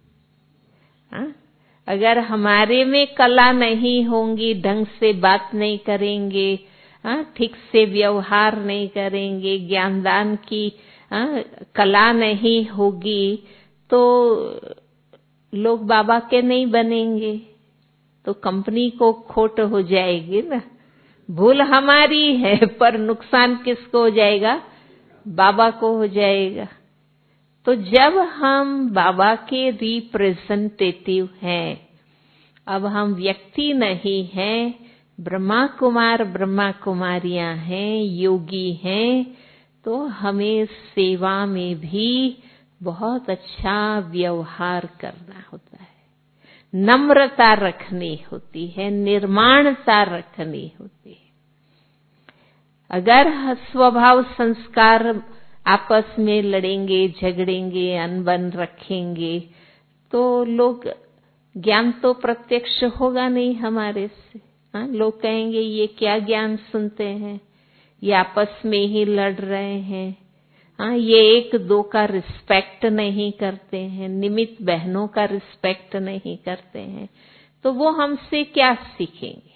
अगर हमारे में कला नहीं होंगी, ढंग से बात नहीं करेंगे, ठीक से व्यवहार नहीं करेंगे, ज्ञानदान की कला नहीं होगी, तो लोग बाबा के नहीं बनेंगे, तो कंपनी को खोट हो जाएगी ना। भूल हमारी है पर नुकसान किसको हो जाएगा? बाबा को हो जाएगा। तो जब हम बाबा के रिप्रेजेंटेटिव हैं, अब हम व्यक्ति नहीं हैं, ब्रह्मा कुमार ब्रह्मा कुमारियां हैं, योगी हैं, तो हमें सेवा में भी बहुत अच्छा व्यवहार करना होता है, नम्रता रखनी होती है, निर्माणता रखनी होती है। अगर स्वभाव संस्कार आपस में लड़ेंगे, झगड़ेंगे, अनबन रखेंगे, तो लोग ज्ञान तो प्रत्यक्ष होगा नहीं हमारे से। लोग कहेंगे ये क्या ज्ञान सुनते हैं, ये आपस में ही लड़ रहे हैं, ये एक दो का रिस्पेक्ट नहीं करते हैं, निमित्त बहनों का रिस्पेक्ट नहीं करते हैं, तो वो हमसे क्या सीखेंगे।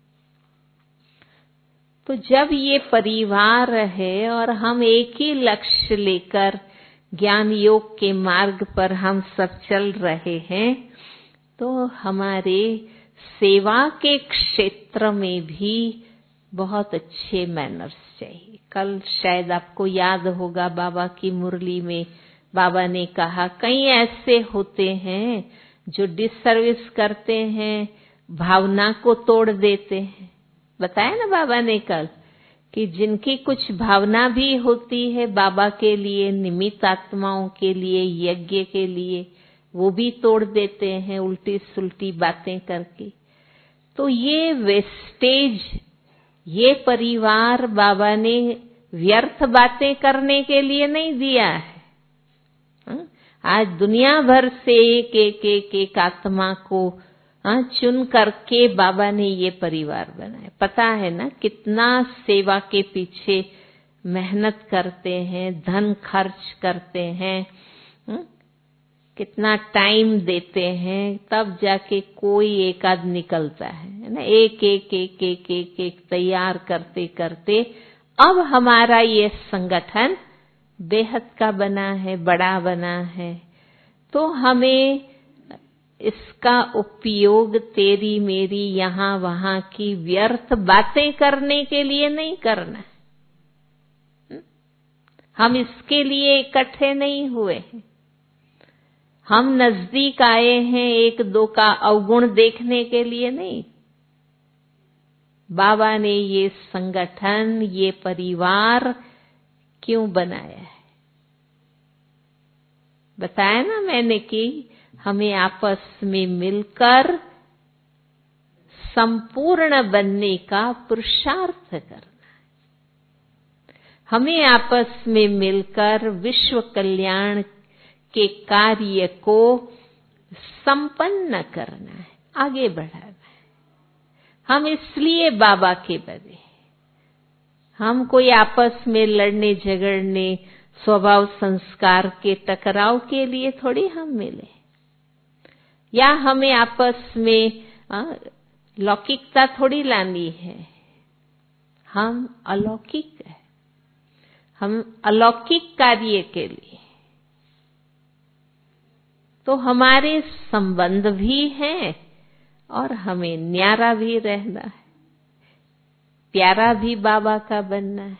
तो जब ये परिवार है और हम एक ही लक्ष्य लेकर ज्ञान योग के मार्ग पर हम सब चल रहे हैं, तो हमारे सेवा के क्षेत्र में भी बहुत अच्छे मैनर्स चाहिए। कल शायद आपको याद होगा बाबा की मुरली में बाबा ने कहा, कई ऐसे होते हैं जो डिससर्विस करते हैं, भावना को तोड़ देते हैं। बताया ना बाबा ने कल कि जिनकी कुछ भावना भी होती है बाबा के लिए, निमित्त आत्माओं के लिए, यज्ञ के लिए, वो भी तोड़ देते हैं उल्टी सुल्टी बातें करके। तो ये वेस्टेज, ये परिवार बाबा ने व्यर्थ बातें करने के लिए नहीं दिया है। आज दुनिया भर से एक आत्मा को चुन करके बाबा ने ये परिवार बनाया। पता है ना कितना सेवा के पीछे मेहनत करते हैं, धन खर्च करते हैं, कितना टाइम देते हैं, तब जाके कोई एक आध निकलता है ना। एक एक एक एक एक एक तैयार करते करते अब हमारा ये संगठन बेहद का बना है, बड़ा बना है। तो हमें इसका उपयोग तेरी मेरी यहाँ वहाँ की व्यर्थ बातें करने के लिए नहीं करना। हम इसके लिए इकट्ठे नहीं हुए हैं। हम नजदीक आए हैं एक दो का अवगुण देखने के लिए नहीं। बाबा ने ये संगठन, ये परिवार क्यों बनाया है? बताया ना मैंने कि हमें आपस में मिलकर संपूर्ण बनने का पुरुषार्थ करना है। हमें आपस में मिलकर विश्व कल्याण के कार्य को संपन्न करना है, आगे बढ़ाना है। हम इसलिए बाबा के बने। हम कोई आपस में लड़ने झगड़ने, स्वभाव संस्कार के टकराव के लिए थोड़ी हम मिले, या हमें आपस में लौकिकता थोड़ी लानी है। हम अलौकिक है, हम अलौकिक कार्य के लिए। तो हमारे संबंध भी हैं और हमें न्यारा भी रहना है, प्यारा भी बाबा का बनना है।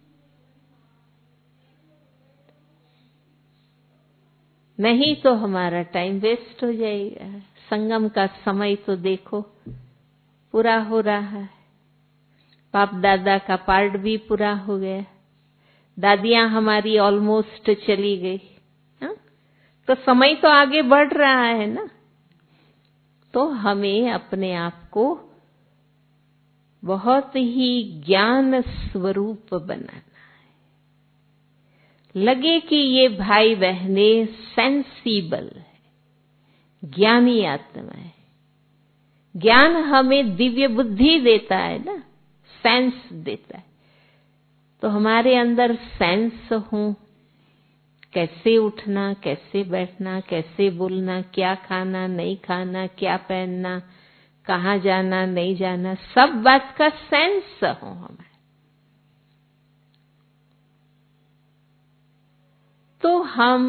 नहीं तो हमारा टाइम वेस्ट हो जाएगा। संगम का समय तो देखो पूरा हो रहा है, बाप दादा का पार्ट भी पूरा हो गया, दादियां हमारी ऑलमोस्ट चली गई, तो समय तो आगे बढ़ रहा है ना। तो हमें अपने आप को बहुत ही ज्ञान स्वरूप बनाना है। लगे कि ये भाई बहनें सेंसिबल है, ज्ञानी आत्मा है। ज्ञान हमें दिव्य बुद्धि देता है ना, सेंस देता है। तो हमारे अंदर सेंस हो, कैसे उठना, कैसे बैठना, कैसे बोलना, क्या खाना नहीं खाना, क्या पहनना, कहाँ जाना नहीं जाना, सब बात का सेंस हो हमें। तो हम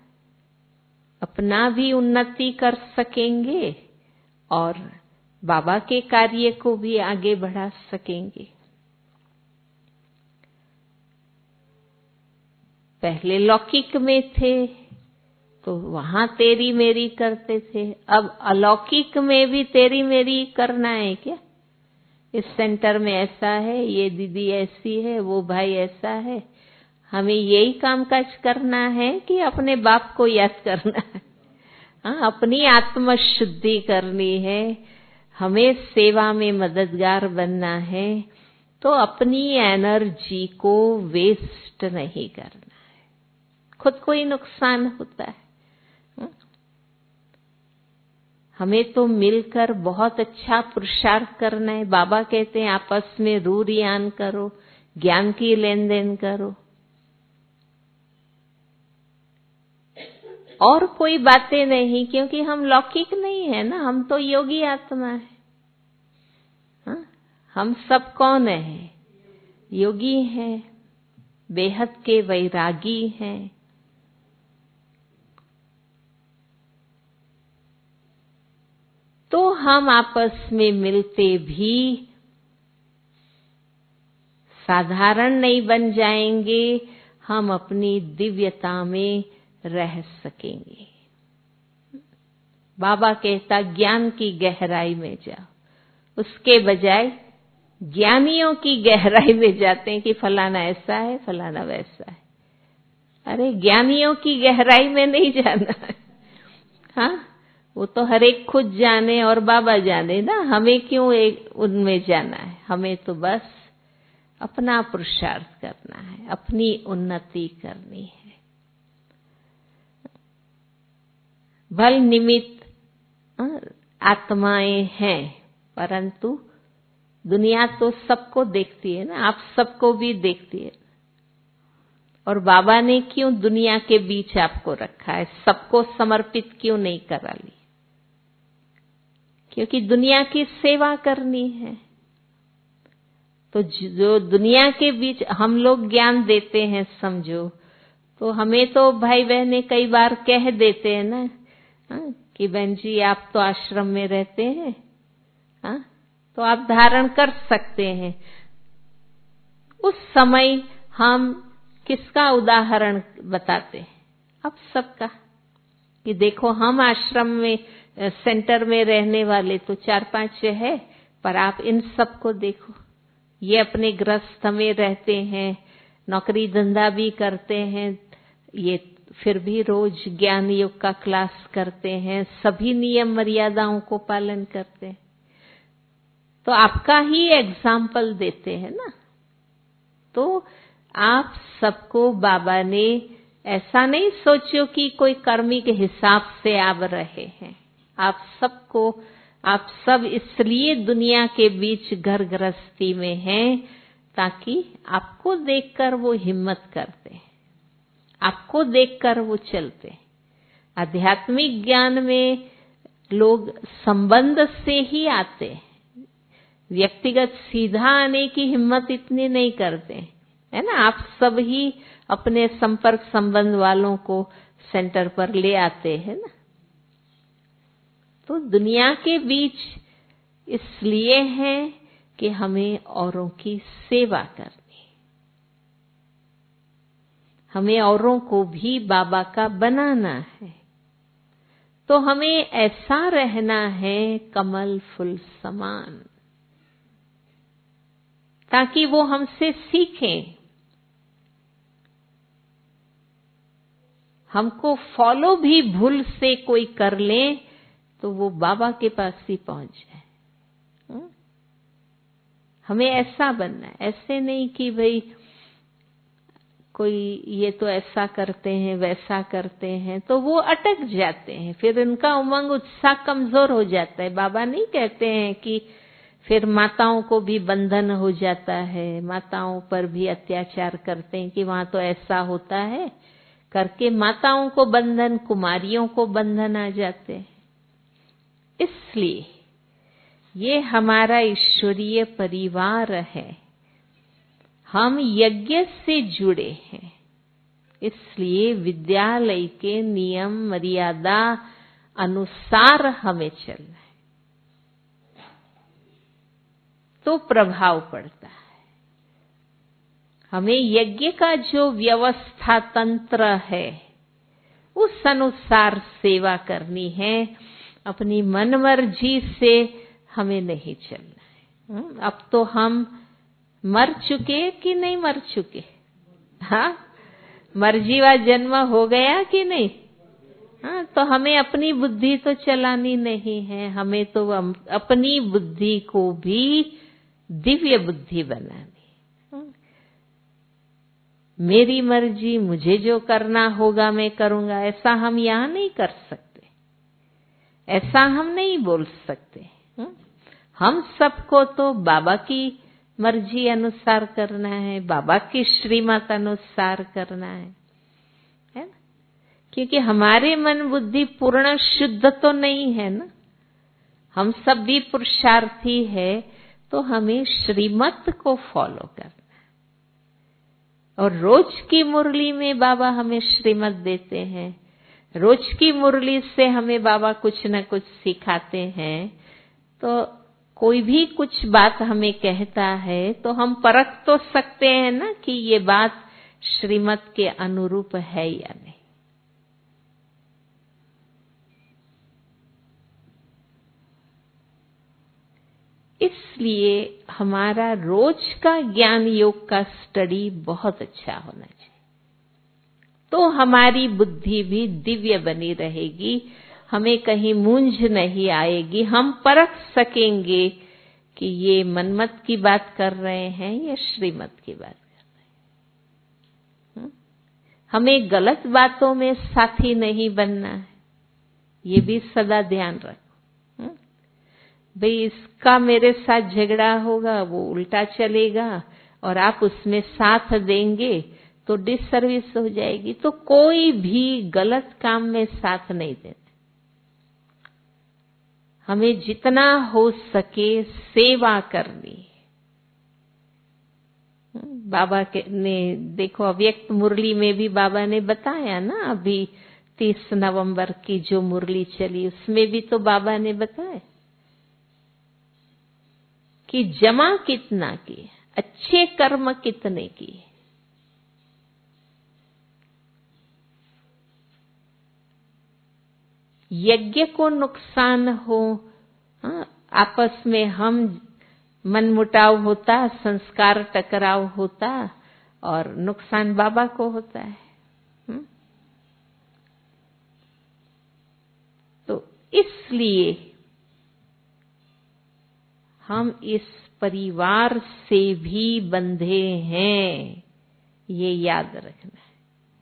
अपना भी उन्नति कर सकेंगे और बाबा के कार्य को भी आगे बढ़ा सकेंगे। पहले लौकिक में थे तो वहां तेरी मेरी करते थे, अब अलौकिक में भी तेरी मेरी करना है क्या? इस सेंटर में ऐसा है, ये दीदी ऐसी है, वो भाई ऐसा है, हमें यही कामकाज करना है कि अपने बाप को याद करना है? अपनी आत्म शुद्धि करनी है, हमें सेवा में मददगार बनना है, तो अपनी एनर्जी को वेस्ट नहीं करना है, खुद को ही नुकसान होता है। हमें तो मिलकर बहुत अच्छा पुरुषार्थ करना है। बाबा कहते हैं आपस में रू रियान करो, ज्ञान की लेन देन करो, और कोई बातें नहीं, क्योंकि हम लौकिक नहीं है ना, हम तो योगी आत्मा है। हम सब कौन है? योगी हैं, बेहद के वैरागी हैं। तो हम आपस में मिलते भी साधारण नहीं बन जाएंगे, हम अपनी दिव्यता में रह सकेंगे। बाबा कहता ज्ञान की गहराई में जाओ, उसके बजाय ज्ञानियों की गहराई में जाते हैं कि फलाना ऐसा है, फलाना वैसा है। अरे ज्ञानियों की गहराई में नहीं जाना है। हाँ, वो तो हर एक खुद जाने और बाबा जाने ना, हमें क्यों एक उनमें जाना है? हमें तो बस अपना पुरुषार्थ करना है, अपनी उन्नति करनी है। भल निमित्त आत्माएं हैं, परंतु दुनिया तो सबको देखती है ना, आप सबको भी देखती है। और बाबा ने क्यों दुनिया के बीच आपको रखा है, सबको समर्पित क्यों नहीं करा ली? क्योंकि दुनिया की सेवा करनी है। तो जो दुनिया के बीच हम लोग ज्ञान देते हैं समझो, तो हमें तो भाई बहने कई बार कह देते हैं ना कि बहन जी आप तो आश्रम में रहते हैं, तो आप धारण कर सकते हैं। उस समय हम किसका उदाहरण बताते हैं? अब सबका, कि देखो हम आश्रम में सेंटर में रहने वाले तो 4-5 है, पर आप इन सबको देखो, ये अपने गृहस्थ में रहते हैं, नौकरी धंधा भी करते हैं, ये फिर भी रोज ज्ञान योग का क्लास करते हैं, सभी नियम मर्यादाओं को पालन करते हैं। तो आपका ही एग्जाम्पल देते हैं ना। तो आप सबको बाबा ने ऐसा नहीं सोचो कि कोई कर्मी के हिसाब से आप रहे हैं। आप सब इसलिए दुनिया के बीच घर गृहस्थी में हैं ताकि आपको देखकर वो हिम्मत करते, आपको देखकर वो चलते। आध्यात्मिक ज्ञान में लोग संबंध से ही आते, व्यक्तिगत सीधा आने की हिम्मत इतनी नहीं करते, है ना। आप सब ही अपने संपर्क संबंध वालों को सेंटर पर ले आते हैं ना। तो दुनिया के बीच इसलिए है कि हमें औरों की सेवा करनी, हमें औरों को भी बाबा का बनाना है। तो हमें ऐसा रहना है कमल फूल समान, ताकि वो हमसे सीखें, हमको फॉलो भी भूल से कोई कर ले तो वो बाबा के पास ही पहुंच जाए। हमें ऐसा बनना है, ऐसे नहीं कि भाई कोई ये तो ऐसा करते हैं वैसा करते हैं, तो वो अटक जाते हैं, फिर उनका उमंग उत्साह कमजोर हो जाता है। बाबा नहीं कहते हैं कि फिर माताओं को भी बंधन हो जाता है, माताओं पर भी अत्याचार करते हैं कि वहां तो ऐसा होता है करके माताओं को बंधन, कुमारियों को बंधन आ जाते हैं। इसलिए ये हमारा ईश्वरीय परिवार है, हम यज्ञ से जुड़े हैं, इसलिए विद्यालय के नियम मर्यादा अनुसार हमें चलना है, तो प्रभाव पड़ता है। हमें यज्ञ का जो व्यवस्था तंत्र है उस अनुसार सेवा करनी है, अपनी मनमर्जी से हमें नहीं चलना है। अब तो हम मर चुके कि नहीं मर चुके? हाँ, मर्जीवा जन्म हो गया कि नहीं? हाँ, तो हमें अपनी बुद्धि तो चलानी नहीं है, हमें तो अपनी बुद्धि को भी दिव्य बुद्धि बनानी। मेरी मर्जी, मुझे जो करना होगा मैं करूंगा, ऐसा हम यहाँ नहीं कर सकते, ऐसा हम नहीं बोल सकते। हम सबको तो बाबा की मर्जी अनुसार करना है, बाबा की श्रीमत अनुसार करना है ना। क्योंकि हमारे मन बुद्धि पूर्ण शुद्ध तो नहीं है ना, हम सब भी पुरुषार्थी है, तो हमें श्रीमत को फॉलो करना है। और रोज की मुरली में बाबा हमें श्रीमत देते हैं, रोज की मुरली से हमें बाबा कुछ न कुछ सिखाते हैं। तो कोई भी कुछ बात हमें कहता है तो हम परख तो सकते हैं ना कि ये बात श्रीमत के अनुरूप है या नहीं। इसलिए हमारा रोज का ज्ञान योग का स्टडी बहुत अच्छा होना चाहिए, तो हमारी बुद्धि भी दिव्य बनी रहेगी, हमें कहीं मूंझ नहीं आएगी, हम परख सकेंगे कि ये मनमत की बात कर रहे हैं या श्रीमत की बात कर रहे हैं। हमें गलत बातों में साथी नहीं बनना है, ये भी सदा ध्यान रखो। भाई इसका मेरे साथ झगड़ा होगा, वो उल्टा चलेगा और आप उसमें साथ देंगे तो डिससर्विस हो जाएगी। तो कोई भी गलत काम में साथ नहीं देना। हमें जितना हो सके सेवा करनी। बाबा के ने देखो अव्यक्त मुरली में भी बाबा ने बताया ना, अभी 30 नवंबर की जो मुरली चली उसमें भी तो बाबा ने बताया कि जमा कितना किए, अच्छे कर्म कितने किए। यज्ञ को नुकसान हो, आपस में हम मनमुटाव होता, संस्कार टकराव होता और नुकसान बाबा को होता है। तो इसलिए हम इस परिवार से भी बंधे हैं, ये याद रखना है।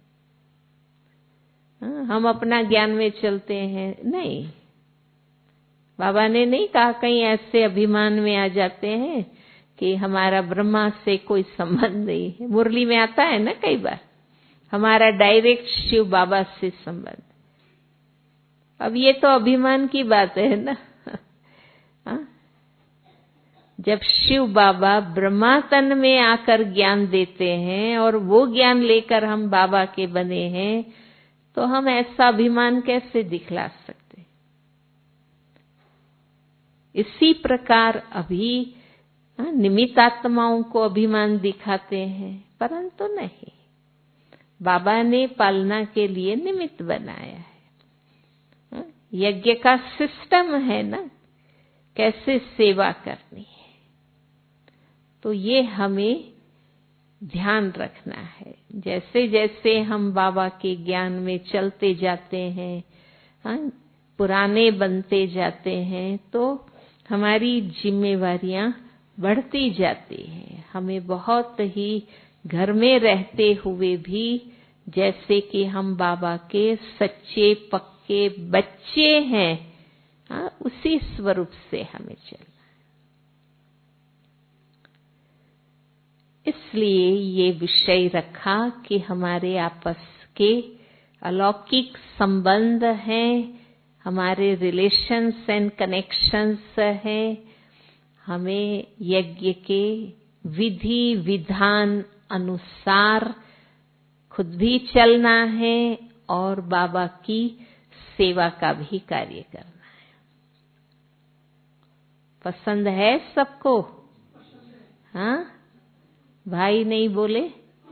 हम अपना ज्ञान में चलते हैं नहीं, बाबा ने नहीं कहा कहीं ऐसे अभिमान में आ जाते हैं कि हमारा ब्रह्मा से कोई संबंध नहीं है। मुरली में आता है ना कई बार, हमारा डायरेक्ट शिव बाबा से संबंध। अब ये तो अभिमान की बात है ना। जब शिव बाबा ब्रह्मा तन में आकर ज्ञान देते हैं और वो ज्ञान लेकर हम बाबा के बने हैं, तो हम ऐसा अभिमान कैसे दिखला सकते। इसी प्रकार अभी निमित्त आत्माओं को अभिमान दिखाते हैं, परंतु नहीं, बाबा ने पालना के लिए निमित्त बनाया है। यज्ञ का सिस्टम है ना, कैसे सेवा करनी है, तो ये हमें ध्यान रखना है। जैसे जैसे हम बाबा के ज्ञान में चलते जाते हैं, पुराने बनते जाते हैं, तो हमारी जिम्मेवारियां बढ़ती जाती हैं। हमें बहुत ही घर में रहते हुए भी जैसे कि हम बाबा के सच्चे पक्के बच्चे हैं, उसी स्वरूप से हमें चलना। इसलिए ये विषय रखा कि हमारे आपस के अलौकिक संबंध हैं, हमारे रिलेशंस एंड कनेक्शंस हैं। हमें यज्ञ के विधि विधान अनुसार खुद भी चलना है और बाबा की सेवा का भी कार्य करना है। पसंद है सबको? हाँ, भाई नहीं बोले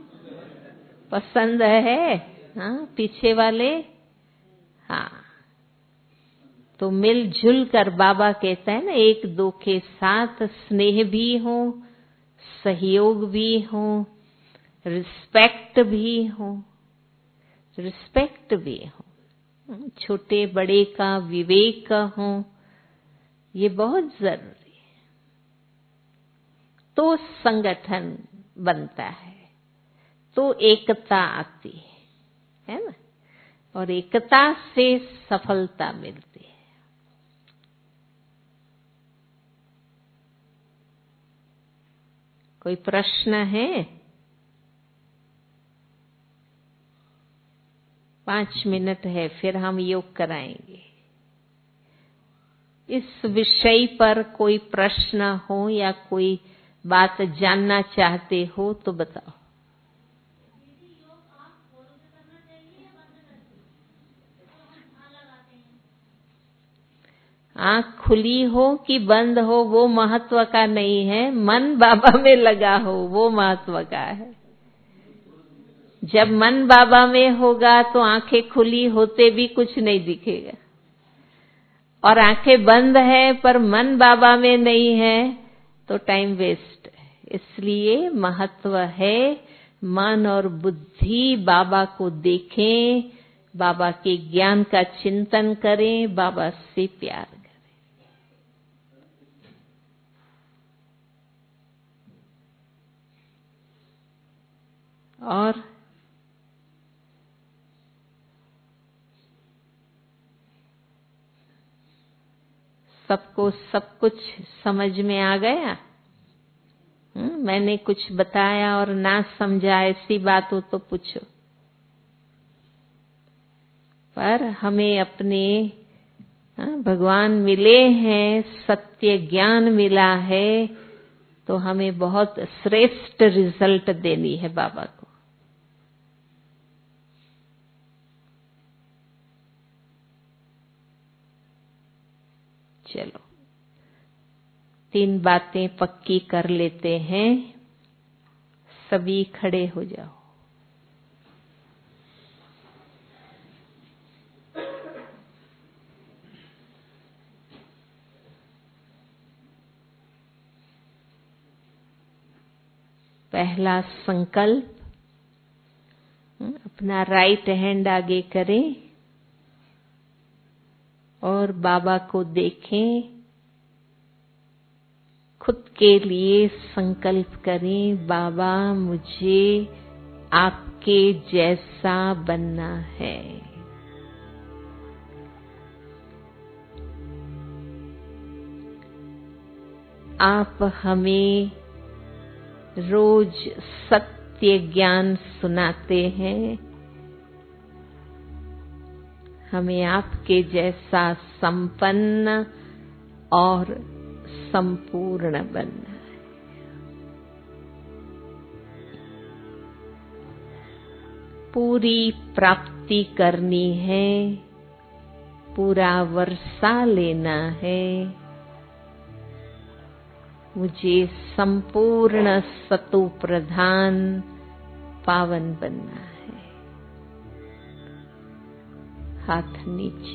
पसंद है? हाँ, पीछे वाले? हाँ, तो मिलजुल कर बाबा कहता है ना, एक दो के साथ स्नेह भी हो, सहयोग भी हो, रिस्पेक्ट भी हो, रिस्पेक्ट भी हो, छोटे बड़े का विवेक हो, ये बहुत जरूरी है। तो संगठन बनता है, तो एकता आती है ना, और एकता से सफलता मिलती है। कोई प्रश्न है? 5 मिनट है, फिर हम योग कराएंगे। इस विषय पर कोई प्रश्न हो या कोई बात जानना चाहते हो तो बताओ। आँख खुली हो कि बंद हो वो महत्व का नहीं है, मन बाबा में लगा हो वो महत्व का है। जब मन बाबा में होगा तो आंखें खुली होते भी कुछ नहीं दिखेगा, और आंखें बंद है पर मन बाबा में नहीं है तो टाइम वेस्ट है। इसलिए महत्व है मन और बुद्धि बाबा को देखें, बाबा के ज्ञान का चिंतन करें, बाबा से प्यार करें। और सबको सब कुछ समझ में आ गया? मैंने कुछ बताया और ना समझा, ऐसी बात हो तो पूछो। पर हमें अपने भगवान मिले हैं, सत्य ज्ञान मिला है, तो हमें बहुत श्रेष्ठ रिजल्ट देनी है बाबा को। चलो 3 बातें पक्की कर लेते हैं। सभी खड़े हो जाओ। पहला संकल्प, अपना राइट हैंड आगे करें और बाबा को देखें। खुद के लिए संकल्प करें, बाबा मुझे आपके जैसा बनना है। आप हमें रोज सत्य ज्ञान सुनाते हैं, हमें आपके जैसा संपन्न और संपूर्ण बनना है। पूरी प्राप्ति करनी है, पूरा वर्षा लेना है। मुझे संपूर्ण सतो प्रधान पावन बनना है। हाथ नीचे।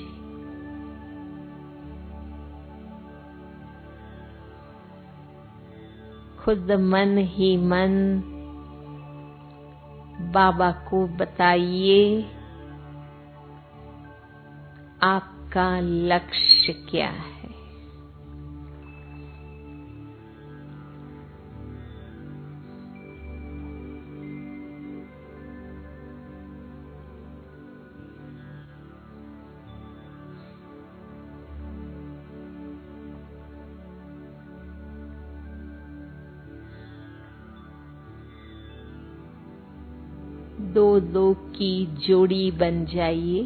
खुद मन ही मन बाबा को बताइए आपका लक्ष्य क्या है। दो की जोड़ी बन जाइए,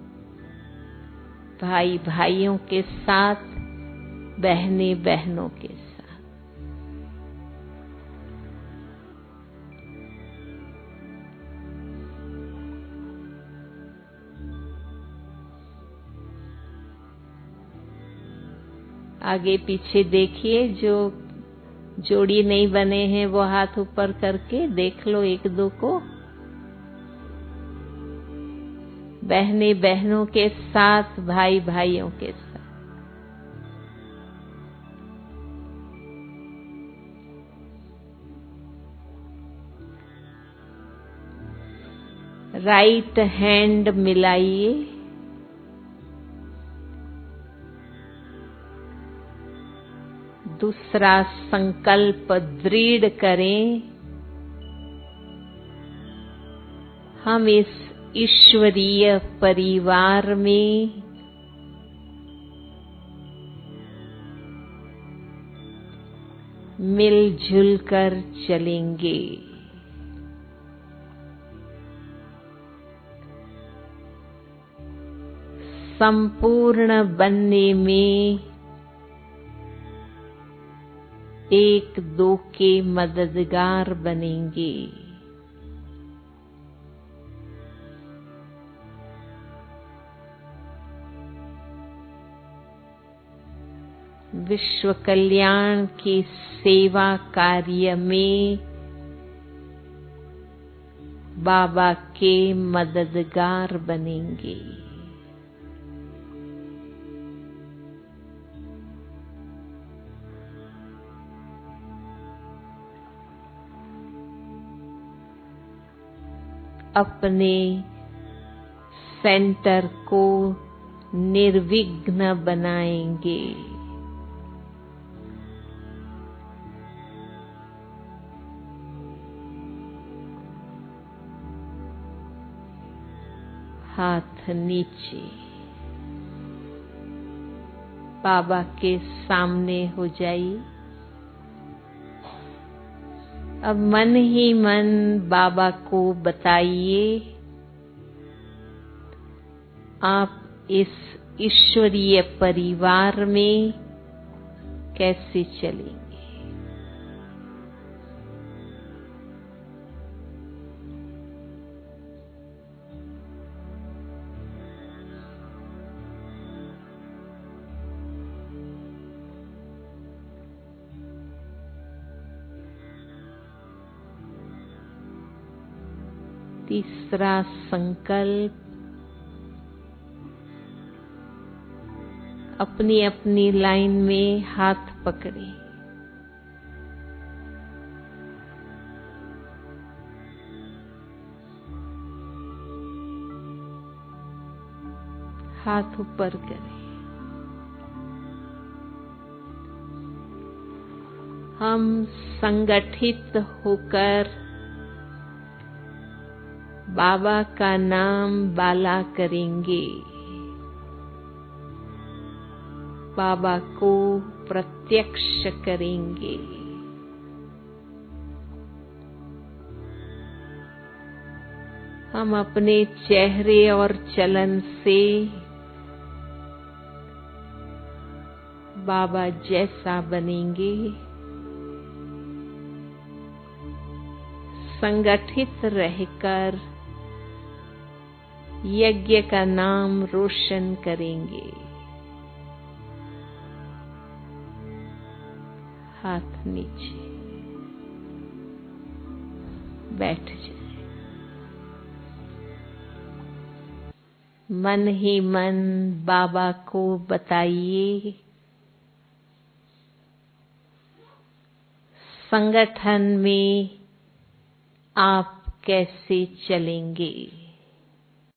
भाई भाइयों के साथ, बहनें बहनों के साथ। आगे पीछे देखिए, जो जोड़ी नहीं बने हैं वो हाथ ऊपर करके देख लो 1-2 को। बहनें बहनों के साथ, भाई भाइयों के साथ। राइट हैंड मिलाइए, दूसरा संकल्प दृढ़ करें। हम इस ईश्वरीय परिवार में मिलजुल कर चलेंगे। संपूर्ण बनने में 1-2 के मददगार बनेंगे। विश्व कल्याण की सेवा कार्य में बाबा के मददगार बनेंगे। अपने सेंटर को निर्विघ्न बनाएंगे। हाथ नीचे। बाबा के सामने हो जाइए। अब मन ही मन बाबा को बताइए आप इस ईश्वरीय परिवार में कैसे चलेंगे। तीसरा संकल्प, अपनी अपनी लाइन में हाथ पकड़े। हाथ ऊपर करें। हम संगठित होकर बाबा का नाम बाला करेंगे। बाबा को प्रत्यक्ष करेंगे। हम अपने चेहरे और चलन से बाबा जैसा बनेंगे। संगठित रहकर यज्ञ का नाम रोशन करेंगे। हाथ नीचे, बैठ जाए। मन ही मन बाबा को बताइए संगठन में आप कैसे चलेंगे।